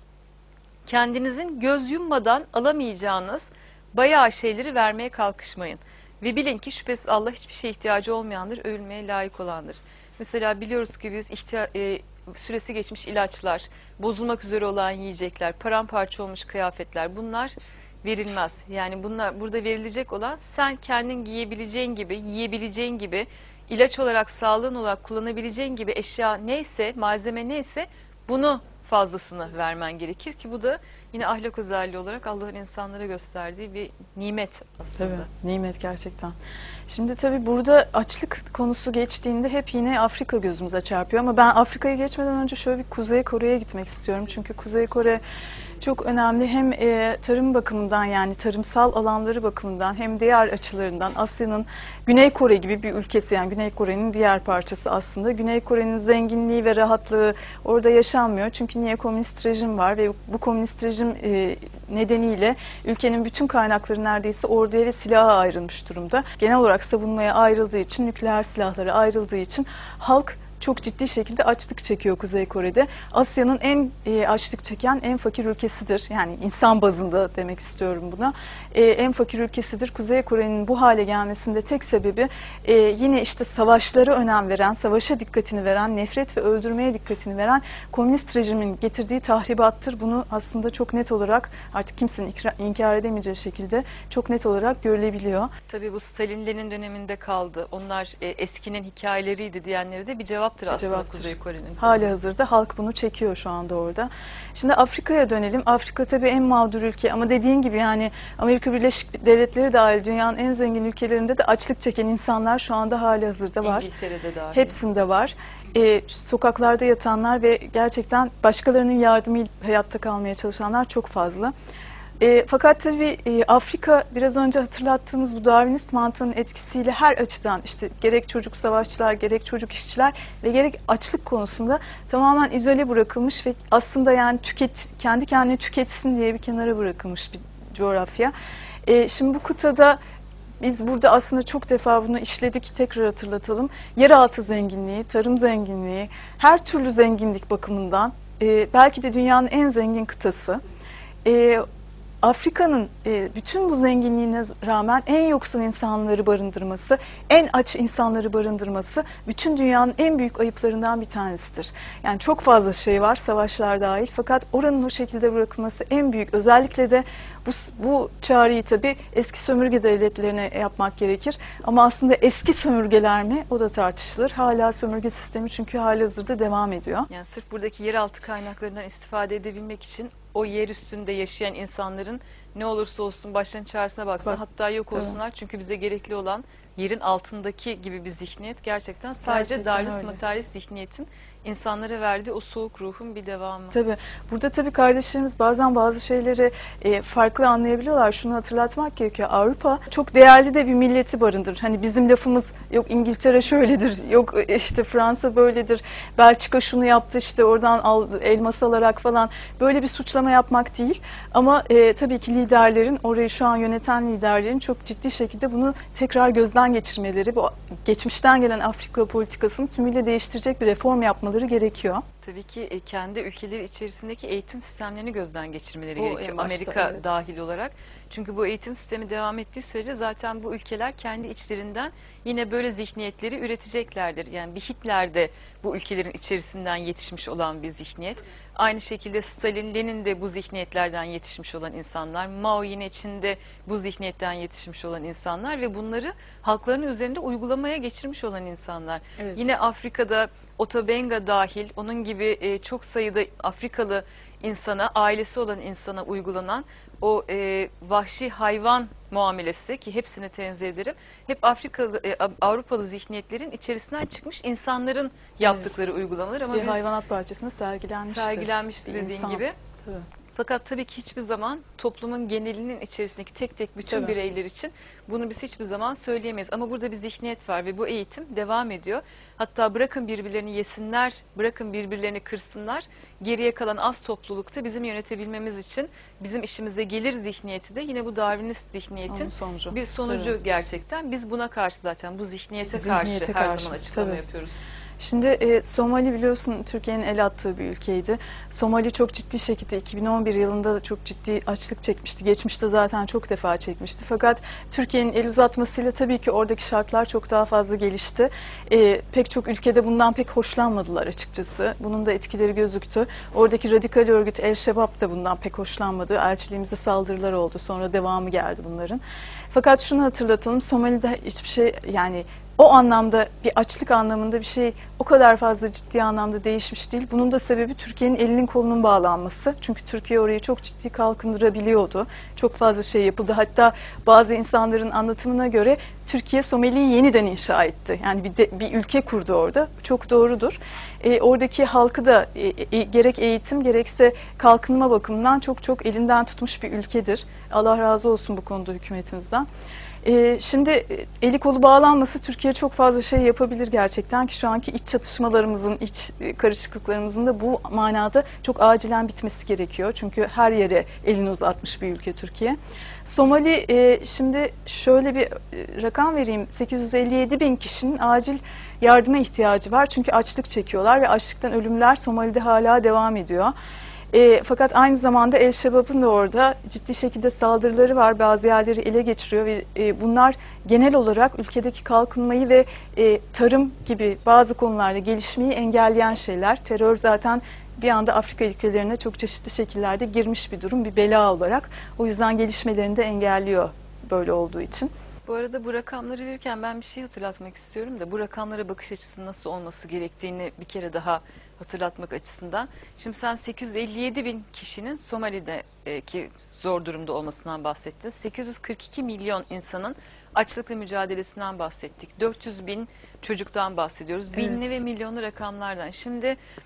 Kendinizin göz yummadan alamayacağınız bayağı şeyleri vermeye kalkışmayın. Ve bilin ki şüphesiz Allah hiçbir şeye ihtiyacı olmayandır, övülmeye layık olandır. Mesela biliyoruz ki biz ihtiya e, süresi geçmiş ilaçlar, bozulmak üzere olan yiyecekler, paramparça olmuş kıyafetler bunlar verilmez. Yani bunlar burada verilecek olan sen kendin giyebileceğin gibi, yiyebileceğin gibi, ilaç olarak, sağlığın olarak kullanabileceğin gibi eşya neyse, malzeme neyse bunu fazlasını vermen gerekir ki bu da yine ahlak özelliği olarak Allah'ın insanlara gösterdiği bir nimet aslında. Tabii, nimet gerçekten. Şimdi tabii burada açlık konusu geçtiğinde hep yine Afrika gözümüze çarpıyor ama ben Afrika'ya geçmeden önce şöyle bir Kuzey Kore'ye gitmek istiyorum. Çünkü Kuzey Kore çok önemli hem e, tarım bakımından yani tarımsal alanları bakımından hem diğer açılarından Asya'nın Güney Kore gibi bir ülkesi yani Güney Kore'nin diğer parçası aslında. Güney Kore'nin zenginliği ve rahatlığı orada yaşanmıyor. Çünkü niye komünist rejim var ve bu komünist rejim e, nedeniyle ülkenin bütün kaynakları neredeyse orduya ve silaha ayrılmış durumda. Genel olarak savunmaya ayrıldığı için, nükleer silahlara ayrıldığı için halk çok ciddi şekilde açlık çekiyor Kuzey Kore'de. Asya'nın en e, açlık çeken en fakir ülkesidir. Yani insan bazında demek istiyorum buna. E, en fakir ülkesidir. Kuzey Kore'nin bu hale gelmesinde tek sebebi e, yine işte savaşlara önem veren, savaşa dikkatini veren, nefret ve öldürmeye dikkatini veren komünist rejimin getirdiği tahribattır. Bunu aslında çok net olarak artık kimsenin inkar edemeyeceği şekilde çok net olarak görülebiliyor. Tabii bu Stalin-Lenin döneminde kaldı. Onlar e, eskinin hikayeleriydi diyenlere de bir cevaptır aslında Cevaptır. Kuzey Kore'nin. Hali hazırda halk bunu çekiyor şu anda orada. Şimdi Afrika'ya dönelim. Afrika tabii en mağdur ülke ama dediğin gibi yani Amerika Birleşik Devletleri dahil dünyanın en zengin ülkelerinde de açlık çeken insanlar şu anda hali hazırda var. İngiltere'de dahil. Hepsinde var. Ee, sokaklarda yatanlar ve gerçekten başkalarının yardımıyla hayatta kalmaya çalışanlar çok fazla. E, fakat tabii e, Afrika biraz önce hatırlattığımız bu Darwinist mantığının etkisiyle her açıdan işte gerek çocuk savaşçılar, gerek çocuk işçiler ve gerek açlık konusunda tamamen izole bırakılmış ve aslında yani tüket, kendi kendine tüketsin diye bir kenara bırakılmış bir coğrafya. E, şimdi bu kıtada biz burada aslında çok defa bunu işledik, tekrar hatırlatalım. Yeraltı zenginliği, tarım zenginliği, her türlü zenginlik bakımından e, belki de dünyanın en zengin kıtası. E, Afrika'nın e, bütün bu zenginliğine rağmen en yoksul insanları barındırması, en aç insanları barındırması bütün dünyanın en büyük ayıplarından bir tanesidir. Yani çok fazla şey var, savaşlar dahil, fakat oranın o şekilde bırakılması en büyük. Özellikle de bu, bu çağrıyı tabii eski sömürge devletlerine yapmak gerekir. Ama aslında eski sömürgeler mi? O da tartışılır. Hala sömürge sistemi çünkü halihazırda devam ediyor. Yani sırf buradaki yeraltı kaynaklarından istifade edebilmek için o yer üstünde yaşayan insanların ne olursa olsun başlarının çaresine baksın, Bak, hatta yok evet. olsunlar. Çünkü bize gerekli olan yerin altındaki gibi bir zihniyet gerçekten sadece Gerçekten Darwinist öyle. materyalist zihniyetin insanlara verdiği o soğuk ruhun bir devamı. Tabii. Burada tabii kardeşlerimiz bazen bazı şeyleri e, farklı anlayabiliyorlar. Şunu hatırlatmak gerekiyor. Avrupa çok değerli de bir milleti barındırır. Hani bizim lafımız yok İngiltere şöyledir, yok e, işte Fransa böyledir, Belçika şunu yaptı işte oradan al, elmas alarak falan. Böyle bir suçlama yapmak değil. Ama e, tabii ki liderlerin, orayı şu an yöneten liderlerin çok ciddi şekilde bunu tekrar gözden geçirmeleri, bu geçmişten gelen Afrika politikasını tümüyle değiştirecek bir reform yapmaları gerekiyor. Tabii ki e, kendi ülkeleri içerisindeki eğitim sistemlerini gözden geçirmeleri O en gerekiyor. başta, Amerika evet. dahil olarak. Çünkü bu eğitim sistemi devam ettiği sürece zaten bu ülkeler kendi içlerinden yine böyle zihniyetleri üreteceklerdir. Yani bir Hitler de bu ülkelerin içerisinden yetişmiş olan bir zihniyet. Aynı şekilde Stalin, Lenin de bu zihniyetlerden yetişmiş olan insanlar. Mao yine Çin'de bu zihniyetten yetişmiş olan insanlar ve bunları halklarının üzerinde uygulamaya geçirmiş olan insanlar. Evet. Yine Afrika'da Otabenga dahil onun gibi e, çok sayıda Afrikalı insana, ailesi olan insana uygulanan o e, vahşi hayvan muamelesi, ki hepsini tenzih ederim, hep Afrikalı, e, Avrupalı zihniyetlerin içerisinden çıkmış insanların yaptıkları uygulamalar. Ama Bir biz hayvanat bahçesinde sergilenmişti. sergilenmişti Bir dediğin insan. gibi. Tabii. Fakat tabii ki hiçbir zaman toplumun genelinin içerisindeki tek tek bütün Tabii. bireyler için bunu biz hiçbir zaman söyleyemeyiz. Ama burada bir zihniyet var ve bu eğitim devam ediyor. Hatta bırakın birbirlerini yesinler, bırakın birbirlerini kırsınlar. Geriye kalan az toplulukta bizim yönetebilmemiz için bizim işimize gelir zihniyeti de yine bu Darwinist zihniyetin Onun sonucu. bir sonucu Tabii. gerçekten. Biz buna karşı zaten bu zihniyete, Zihniyete karşı her karşı, zaman açıklama tabii. yapıyoruz. Şimdi e, Somali biliyorsun Türkiye'nin el attığı bir ülkeydi. Somali çok ciddi şekilde iki bin on bir yılında da çok ciddi açlık çekmişti. Geçmişte zaten çok defa çekmişti. Fakat Türkiye'nin el uzatmasıyla tabii ki oradaki şartlar çok daha fazla gelişti. E, pek çok ülkede bundan pek hoşlanmadılar açıkçası. Bunun da etkileri gözüktü. Oradaki radikal örgüt El Şebab da bundan pek hoşlanmadı. Elçiliğimize saldırılar oldu. Sonra devamı geldi bunların. Fakat şunu hatırlatalım. Somali'de hiçbir şey, yani o anlamda bir açlık anlamında bir şey o kadar fazla ciddi anlamda değişmiş değil. Bunun da sebebi Türkiye'nin elinin kolunun bağlanması. Çünkü Türkiye orayı çok ciddi kalkındırabiliyordu. Çok fazla şey yapıldı. Hatta bazı insanların anlatımına göre Türkiye Somali'yi yeniden inşa etti. Yani bir, de, bir ülke kurdu orada. Çok doğrudur. E, oradaki halkı da e, e, gerek eğitim gerekse kalkınma bakımından çok çok elinden tutmuş bir ülkedir. Allah razı olsun bu konuda hükümetimizden. Ee, şimdi eli kolu bağlanması Türkiye çok fazla şey yapabilir gerçekten ki şu anki iç çatışmalarımızın, iç karışıklıklarımızın da bu manada çok acilen bitmesi gerekiyor. Çünkü her yere elini uzatmış bir ülke Türkiye. Somali e, şimdi şöyle bir e, rakam vereyim. sekiz yüz elli yedi bin kişinin acil yardıma ihtiyacı var. Çünkü açlık çekiyorlar ve açlıktan ölümler Somali'de hala devam ediyor. E, fakat aynı zamanda El Şebab'ın da orada ciddi şekilde saldırıları var. Bazı yerleri ele geçiriyor ve e, bunlar genel olarak ülkedeki kalkınmayı ve e, tarım gibi bazı konularda gelişmeyi engelleyen şeyler. Terör zaten bir anda Afrika ülkelerine çok çeşitli şekillerde girmiş bir durum, bir bela olarak. O yüzden gelişmelerini de engelliyor böyle olduğu için. Bu arada bu rakamları verirken ben bir şey hatırlatmak istiyorum da bu rakamlara bakış açısının nasıl olması gerektiğini bir kere daha hatırlatmak açısından. Şimdi sen sekiz yüz elli yedi bin kişinin Somali'deki zor durumda olmasından bahsettin. sekiz yüz kırk iki milyon insanın açlıkla mücadelesinden bahsettik. dört yüz bin çocuktan bahsediyoruz. Binli Evet. ve milyonlu rakamlardan. Şimdi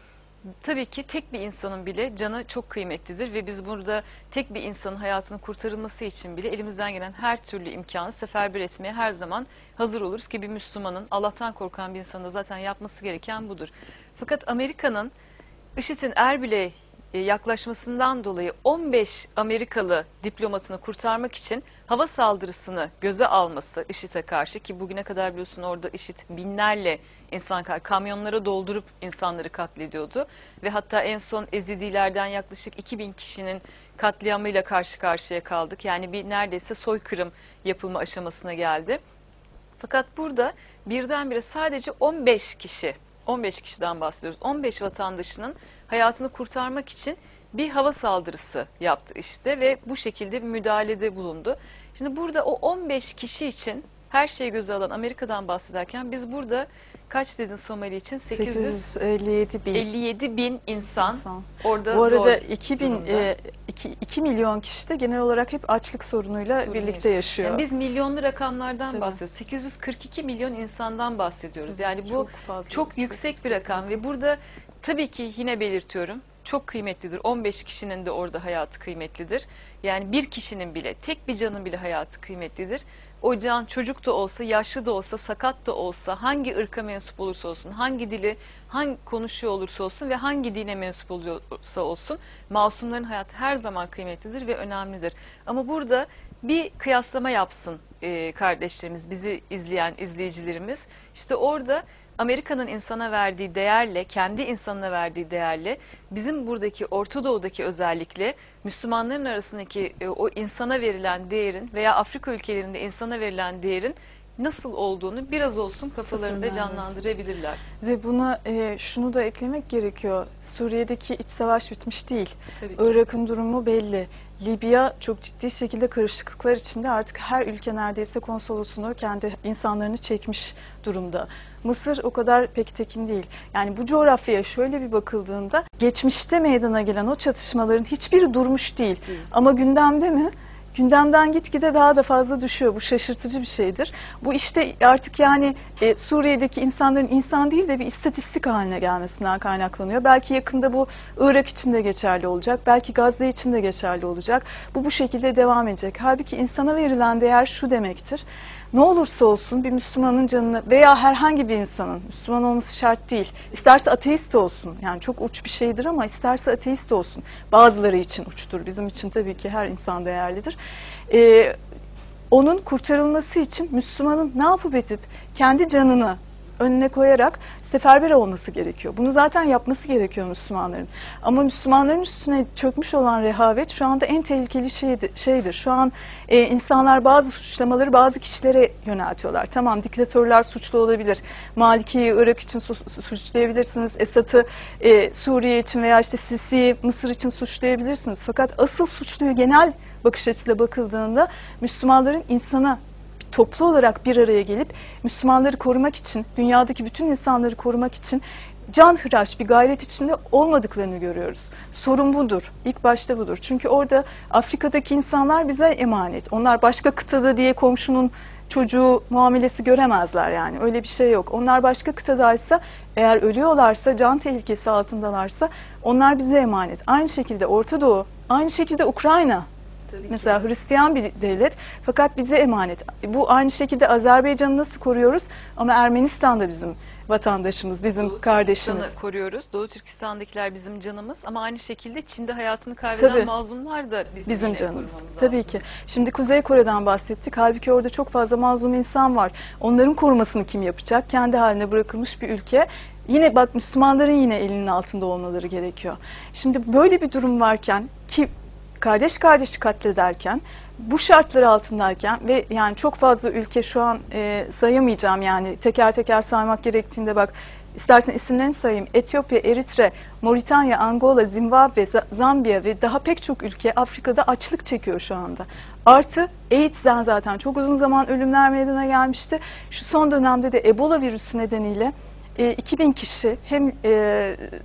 tabii ki tek bir insanın bile canı çok kıymetlidir ve biz burada tek bir insanın hayatının kurtarılması için bile elimizden gelen her türlü imkanı seferber etmeye her zaman hazır oluruz ki bir Müslümanın, Allah'tan korkan bir insanın da zaten yapması gereken budur. Fakat Amerika'nın IŞİD'in Erbil'e e, yaklaşmasından dolayı on beş Amerikalı diplomatını kurtarmak için hava saldırısını göze alması IŞİD'e karşı, ki bugüne kadar biliyorsun orada IŞİD binlerle insan kamyonlara doldurup insanları katlediyordu ve hatta en son Ezidilerden yaklaşık iki bin kişinin katliamıyla karşı karşıya kaldık. Yani bir neredeyse soykırım yapılma aşamasına geldi. Fakat burada birdenbire sadece on beş kişi, on beş kişiden bahsediyoruz. on beş vatandaşının hayatını kurtarmak için bir hava saldırısı yaptı işte ve bu şekilde bir müdahalede bulundu. Şimdi burada o on beş kişi için her şeyi göze alan Amerika'dan bahsederken biz burada kaç dedin Somali için? sekiz yüz elli yedi bin. elli yedi bin insan, İnsan. orada Bu arada zor iki bin, durumda. e, iki, iki milyon kişi de genel olarak hep açlık sorunuyla Sorun birlikte yaşıyor. Yani biz milyonlu rakamlardan Tabii. bahsediyoruz. sekiz yüz kırk iki milyon insandan bahsediyoruz. Yani bu Çok çok, fazla, çok yüksek yüksek bir rakam ve burada tabii ki yine belirtiyorum, çok kıymetlidir. on beş kişinin de orada hayatı kıymetlidir. Yani bir kişinin bile, tek bir canın bile hayatı kıymetlidir. O can çocuk da olsa, yaşlı da olsa, sakat da olsa, hangi ırka mensup olursa olsun, hangi dili, hangi konuşuyor olursa olsun ve hangi dine mensup olursa olsun, masumların hayatı her zaman kıymetlidir ve önemlidir. Ama burada bir kıyaslama yapsın e, kardeşlerimiz, bizi izleyen izleyicilerimiz. İşte orada Amerika'nın insana verdiği değerle, kendi insanına verdiği değerle, bizim buradaki Orta Doğu'daki özellikle Müslümanların arasındaki e, o insana verilen değerin veya Afrika ülkelerinde insana verilen değerin nasıl olduğunu biraz olsun kafalarında Sıfır canlandırabilirler. Ve buna e, şunu da eklemek gerekiyor. Suriye'deki iç savaş bitmiş değil. Tabii ki. Irak'ın durumu belli. Libya çok ciddi şekilde karışıklıklar içinde, artık her ülke neredeyse konsolosunu, kendi insanlarını çekmiş durumda. Mısır o kadar pek tekin değil. Yani bu coğrafyaya şöyle bir bakıldığında geçmişte meydana gelen o çatışmaların hiçbiri durmuş değil. Değil. Ama gündemde mi? Gündemden gitgide daha da fazla düşüyor. Bu şaşırtıcı bir şeydir. Bu işte artık yani e, Suriye'deki insanların insan değil de bir istatistik haline gelmesinden kaynaklanıyor. Belki yakında bu Irak için de geçerli olacak. Belki Gazze için de geçerli olacak. Bu bu şekilde devam edecek. Halbuki insana verilen değer şu demektir: ne olursa olsun bir Müslümanın canını veya herhangi bir insanın, Müslüman olması şart değil, İsterse ateist olsun, yani çok uç bir şeydir ama isterse ateist olsun, bazıları için uçtur, bizim için tabii ki her insan değerlidir. Ee, onun kurtarılması için Müslümanın ne yapıp edip kendi canını önüne koyarak seferber olması gerekiyor. Bunu zaten yapması gerekiyor Müslümanların. Ama Müslümanların üstüne çökmüş olan rehavet şu anda en tehlikeli şeydir. şeydir. Şu an e, insanlar bazı suçlamaları bazı kişilere yöneltiyorlar. Tamam, diktatörler suçlu olabilir. Maliki'yi Irak için su- suçlayabilirsiniz. Esad'ı e, Suriye için veya işte Sisi'yi Mısır için suçlayabilirsiniz. Fakat asıl suçluyu genel bakış açısıyla bakıldığında Müslümanların insana toplu olarak bir araya gelip Müslümanları korumak için, dünyadaki bütün insanları korumak için canhıraş bir gayret içinde olmadıklarını görüyoruz. Sorun budur. İlk başta budur. Çünkü orada Afrika'daki insanlar bize emanet. Onlar başka kıtada diye komşunun çocuğu muamelesi göremezler yani. Öyle bir şey yok. Onlar başka kıtadaysa, eğer ölüyorlarsa, can tehlikesi altındalarsa onlar bize emanet. Aynı şekilde Orta Doğu, aynı şekilde Ukrayna. Mesela Hristiyan bir devlet fakat bize emanet. Bu aynı şekilde Azerbaycan'ı nasıl koruyoruz? Ama Ermenistan da bizim vatandaşımız, bizim Doğu kardeşimiz. Türkistan'ı koruyoruz. Doğu Türkistan'dakiler bizim canımız ama aynı şekilde Çin'de hayatını kaybeden Tabii. mazlumlar da bizim, Bizim yine canımız. korumamız Tabii lazım. ki. Şimdi Kuzey Kore'den bahsettik. Halbuki orada çok fazla mazlum insan var. Onların korumasını kim yapacak? Kendi haline bırakılmış bir ülke. Yine bak, Müslümanların yine elinin altında olmaları gerekiyor. Şimdi böyle bir durum varken, ki kardeş kardeşi katlederken, bu şartlar altındayken ve yani çok fazla ülke şu an e, sayamayacağım, yani teker teker saymak gerektiğinde bak, istersen isimlerini sayayım: Etiyopya, Eritre, Moritanya, Angola, Zimbabwe, Zambiya ve daha pek çok ülke Afrika'da açlık çekiyor şu anda. Artı AIDS'den zaten çok uzun zaman ölümler meydana gelmişti. Şu son dönemde de Ebola virüsü nedeniyle e, iki bin kişi hem e,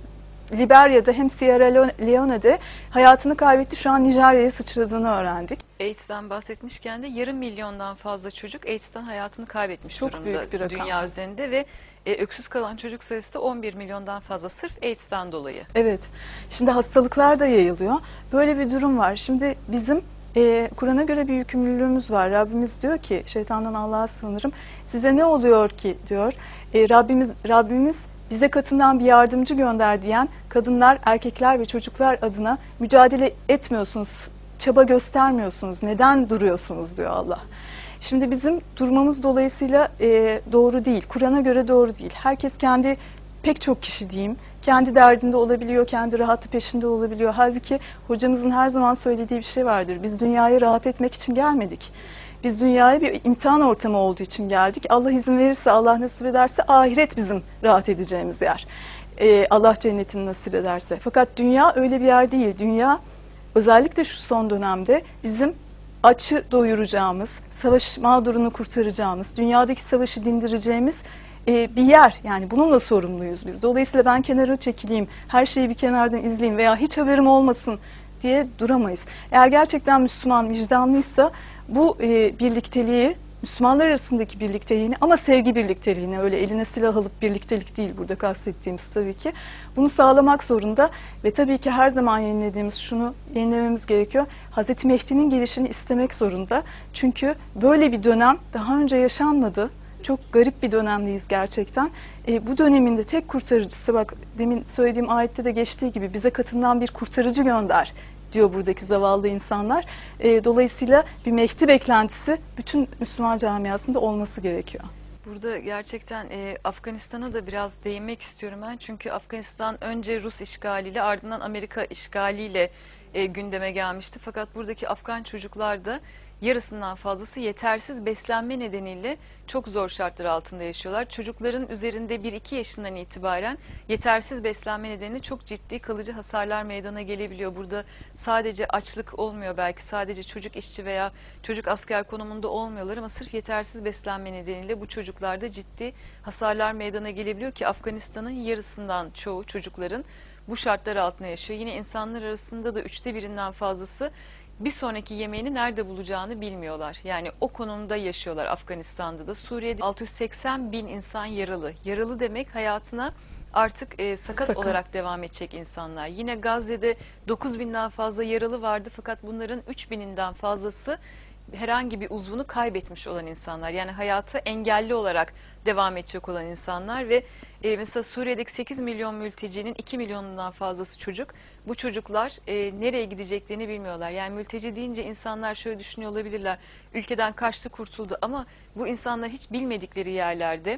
Liberya'da hem Sierra Leone'de hayatını kaybetti. Şu an Nijerya'ya sıçradığını öğrendik. AIDS'ten bahsetmişken de yarım milyondan fazla çocuk AIDS'ten hayatını kaybetmiş Çok durumda büyük bir rakam. dünya üzerinde ve e, öksüz kalan çocuk sayısı da on bir milyondan fazla sırf AIDS'ten dolayı. Evet. Şimdi hastalıklar da yayılıyor. Böyle bir durum var. Şimdi bizim e, Kur'an'a göre bir yükümlülüğümüz var. Rabbimiz diyor ki, şeytandan Allah'a sığınırım. Size ne oluyor ki diyor. E, Rabbimiz Rabbimiz bize katından bir yardımcı gönder diyen kadınlar, erkekler ve çocuklar adına mücadele etmiyorsunuz, çaba göstermiyorsunuz. Neden duruyorsunuz diyor Allah. Şimdi bizim durmamız dolayısıyla e, doğru değil. Kur'an'a göre doğru değil. Herkes kendi, pek çok kişi diyeyim, kendi derdinde olabiliyor, kendi rahatı peşinde olabiliyor. Halbuki hocamızın her zaman söylediği bir şey vardır. Biz dünyaya rahat etmek için gelmedik. Biz dünyaya bir imtihan ortamı olduğu için geldik. Allah izin verirse, Allah nasip ederse ahiret bizim rahat edeceğimiz yer. Ee, Allah cennetini nasip ederse. Fakat dünya öyle bir yer değil. Dünya özellikle şu son dönemde bizim açı doyuracağımız, savaş mağdurunu kurtaracağımız, dünyadaki savaşı dindireceğimiz e, bir yer. Yani bununla sorumluyuz biz. Dolayısıyla ben kenara çekileyim, her şeyi bir kenardan izleyeyim veya hiç haberim olmasın diye duramayız. Eğer gerçekten Müslüman vicdanlıysa bu e, birlikteliği, Müslümanlar arasındaki birlikteliğini ama sevgi birlikteliğini, öyle eline silah alıp birliktelik değil burada kastettiğimiz tabii ki. Bunu sağlamak zorunda ve tabii ki her zaman yenilediğimiz şunu yenilememiz gerekiyor. Hazreti Mehdi'nin gelişini istemek zorunda. Çünkü böyle bir dönem daha önce yaşanmadı. Çok garip bir dönemdeyiz gerçekten. E, bu döneminde tek kurtarıcısı, bak demin söylediğim ayette de geçtiği gibi, bize katından bir kurtarıcı gönder diyor buradaki zavallı insanlar. E, dolayısıyla bir Mehdi beklentisi bütün Müslüman camiasında olması gerekiyor. Burada gerçekten e, Afganistan'a da biraz değinmek istiyorum ben. Çünkü Afganistan önce Rus işgaliyle ardından Amerika işgaliyle e, gündeme gelmişti. Fakat buradaki Afgan çocuklar da yarısından fazlası yetersiz beslenme nedeniyle çok zor şartlar altında yaşıyorlar. Çocukların üzerinde bir iki yaşından itibaren yetersiz beslenme nedeniyle çok ciddi kalıcı hasarlar meydana gelebiliyor. Burada sadece açlık olmuyor, belki sadece çocuk işçi veya çocuk asker konumunda olmuyorlar ama sırf yetersiz beslenme nedeniyle bu çocuklarda ciddi hasarlar meydana gelebiliyor ki Afganistan'ın yarısından çoğu çocukların bu şartlar altında yaşıyor. Yine insanlar arasında da üçte birinden fazlası bir sonraki yemeğini nerede bulacağını bilmiyorlar. Yani o konumda yaşıyorlar Afganistan'da da. Suriye'de altı yüz seksen bin insan yaralı. Yaralı demek hayatına artık e, sakat, sakat olarak devam edecek insanlar. Yine Gazze'de dokuz binden fazla yaralı vardı fakat bunların üç bininden fazlası herhangi bir uzvunu kaybetmiş olan insanlar. Yani hayatı engelli olarak devam edecek olan insanlar ve e, mesela Suriye'deki sekiz milyon mültecinin iki milyonundan fazlası çocuk. Bu çocuklar e, nereye gideceklerini bilmiyorlar. Yani mülteci deyince insanlar şöyle düşünüyor olabilirler. Ülkeden kaçtı, kurtuldu ama bu insanlar hiç bilmedikleri yerlerde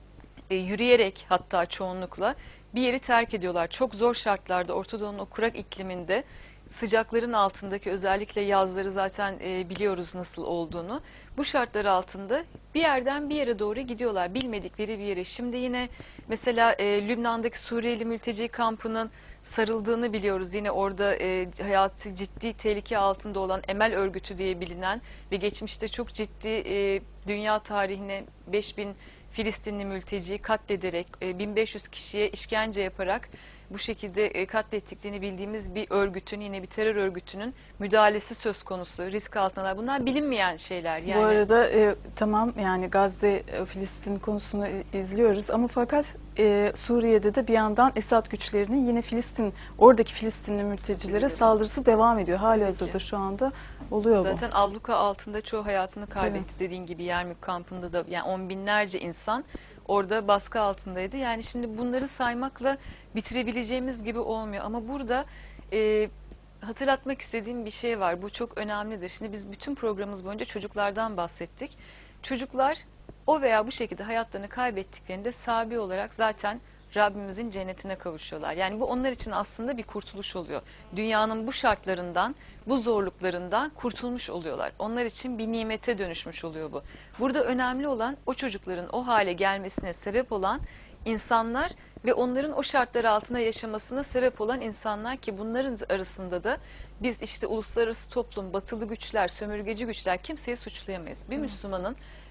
e, yürüyerek, hatta çoğunlukla bir yeri terk ediyorlar. Çok zor şartlarda, Orta Doğu'nun o kurak ikliminde, sıcakların altındaki, özellikle yazları zaten e, biliyoruz nasıl olduğunu. Bu şartlar altında bir yerden bir yere doğru gidiyorlar, bilmedikleri bir yere. Şimdi yine mesela e, Lübnan'daki Suriyeli mülteci kampının sarıldığını biliyoruz. Yine orada e, hayatı ciddi tehlike altında olan Emel Örgütü diye bilinen ve geçmişte çok ciddi e, dünya tarihine beş bin Filistinli mülteciyi katlederek, e, bin beş yüz kişiye işkence yaparak bu şekilde katlettiklerini bildiğimiz bir örgütün, yine bir terör örgütünün müdahalesi söz konusu, risk altındalar. Bunlar bilinmeyen şeyler. Yani. Bu arada e, tamam, yani Gazze, e, Filistin konusunu izliyoruz ama fakat e, Suriye'de de bir yandan Esad güçlerinin yine Filistin, oradaki Filistinli mültecilere saldırısı devam ediyor. Halihazırda şu anda oluyor bu. Zaten abluka altında çoğu hayatını kaybetti. Tabii. Dediğin gibi Yermük kampında da yani on binlerce insan orada baskı altındaydı. Yani şimdi bunları saymakla bitirebileceğimiz gibi olmuyor. Ama burada e, hatırlatmak istediğim bir şey var. Bu çok önemlidir. Şimdi biz bütün programımız boyunca çocuklardan bahsettik. Çocuklar o veya bu şekilde hayatlarını kaybettiklerinde sabi olarak zaten Rabbimizin cennetine kavuşuyorlar. Yani bu onlar için aslında bir kurtuluş oluyor. Dünyanın bu şartlarından, bu zorluklarından kurtulmuş oluyorlar. Onlar için bir nimete dönüşmüş oluyor bu. Burada önemli olan o çocukların o hale gelmesine sebep olan insanlar ve onların o şartlar altında yaşamasına sebep olan insanlar ki bunların arasında da biz işte uluslararası toplum, batılı güçler, sömürgeci güçler kimseyi suçlayamayız. Bir Müslümanın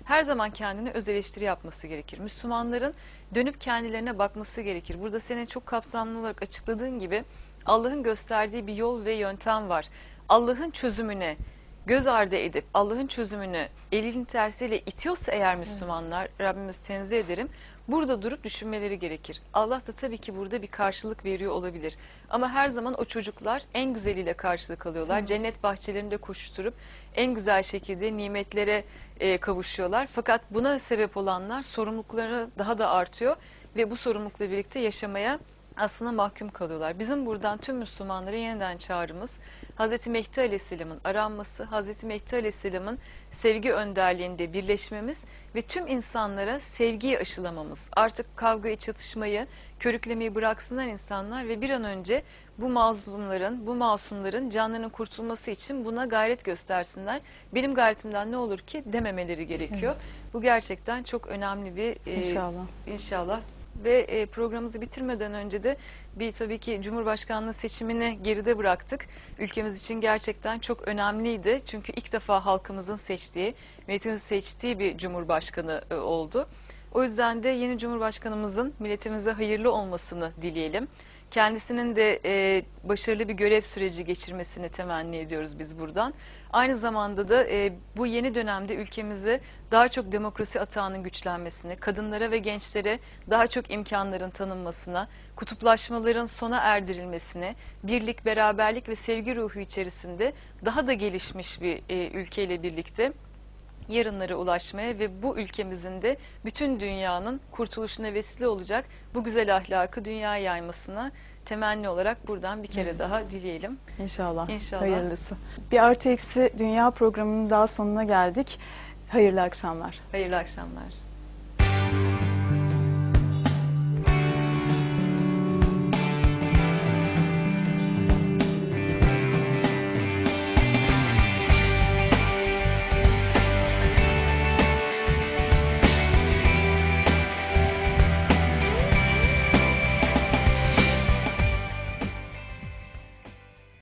her zaman kendine öz eleştiri yapması gerekir. Müslümanların dönüp kendilerine bakması gerekir. Burada senin çok kapsamlı olarak açıkladığın gibi Allah'ın gösterdiği bir yol ve yöntem var. Allah'ın çözümüne göz ardı edip Allah'ın çözümünü elinin tersiyle itiyorsa eğer Müslümanlar, evet. Rabbimiz tenzih ederim, burada durup düşünmeleri gerekir. Allah da tabii ki burada bir karşılık veriyor olabilir. Ama her zaman o çocuklar en güzeliyle karşılık alıyorlar. Hı. Cennet bahçelerinde koşturup en güzel şekilde nimetlere e, kavuşuyorlar. Fakat buna sebep olanlar sorumlulukları daha da artıyor ve bu sorumlulukla birlikte yaşamaya aslında mahkum kalıyorlar. Bizim buradan tüm Müslümanlara yeniden çağrımız, Hazreti Mehdi Aleyhisselam'ın aranması, Hazreti Mehdi Aleyhisselam'ın sevgi önderliğinde birleşmemiz ve tüm insanlara sevgiyi aşılamamız. Artık kavgayı, çatışmayı, körüklemeyi bıraksınlar insanlar ve bir an önce bu mazlumların, bu masumların canlarının kurtulması için buna gayret göstersinler. Benim gayretimden ne olur ki dememeleri gerekiyor. Evet. Bu gerçekten çok önemli bir e, İnşallah. İnşallah. Ve e, programımızı bitirmeden önce de bir tabii ki Cumhurbaşkanlığı seçimini geride bıraktık. Ülkemiz için gerçekten çok önemliydi. Çünkü ilk defa halkımızın seçtiği, milletimizin seçtiği bir Cumhurbaşkanı e, oldu. O yüzden de yeni Cumhurbaşkanımızın milletimize hayırlı olmasını dileyelim. Kendisinin de e, başarılı bir görev süreci geçirmesini temenni ediyoruz biz buradan. Aynı zamanda da e, bu yeni dönemde ülkemize daha çok demokrasi atağının güçlenmesini, kadınlara ve gençlere daha çok imkanların tanınmasına, kutuplaşmaların sona erdirilmesine, birlik, beraberlik ve sevgi ruhu içerisinde daha da gelişmiş bir e, ülkeyle birlikte yarınlara ulaşmaya ve bu ülkemizin de bütün dünyanın kurtuluşuna vesile olacak bu güzel ahlakı dünyaya yaymasına temenni olarak buradan bir kere evet. daha dileyelim. İnşallah. İnşallah. Hayırlısı. Bir Artı Eksi Dünya programının daha sonuna geldik. Hayırlı akşamlar. Hayırlı akşamlar.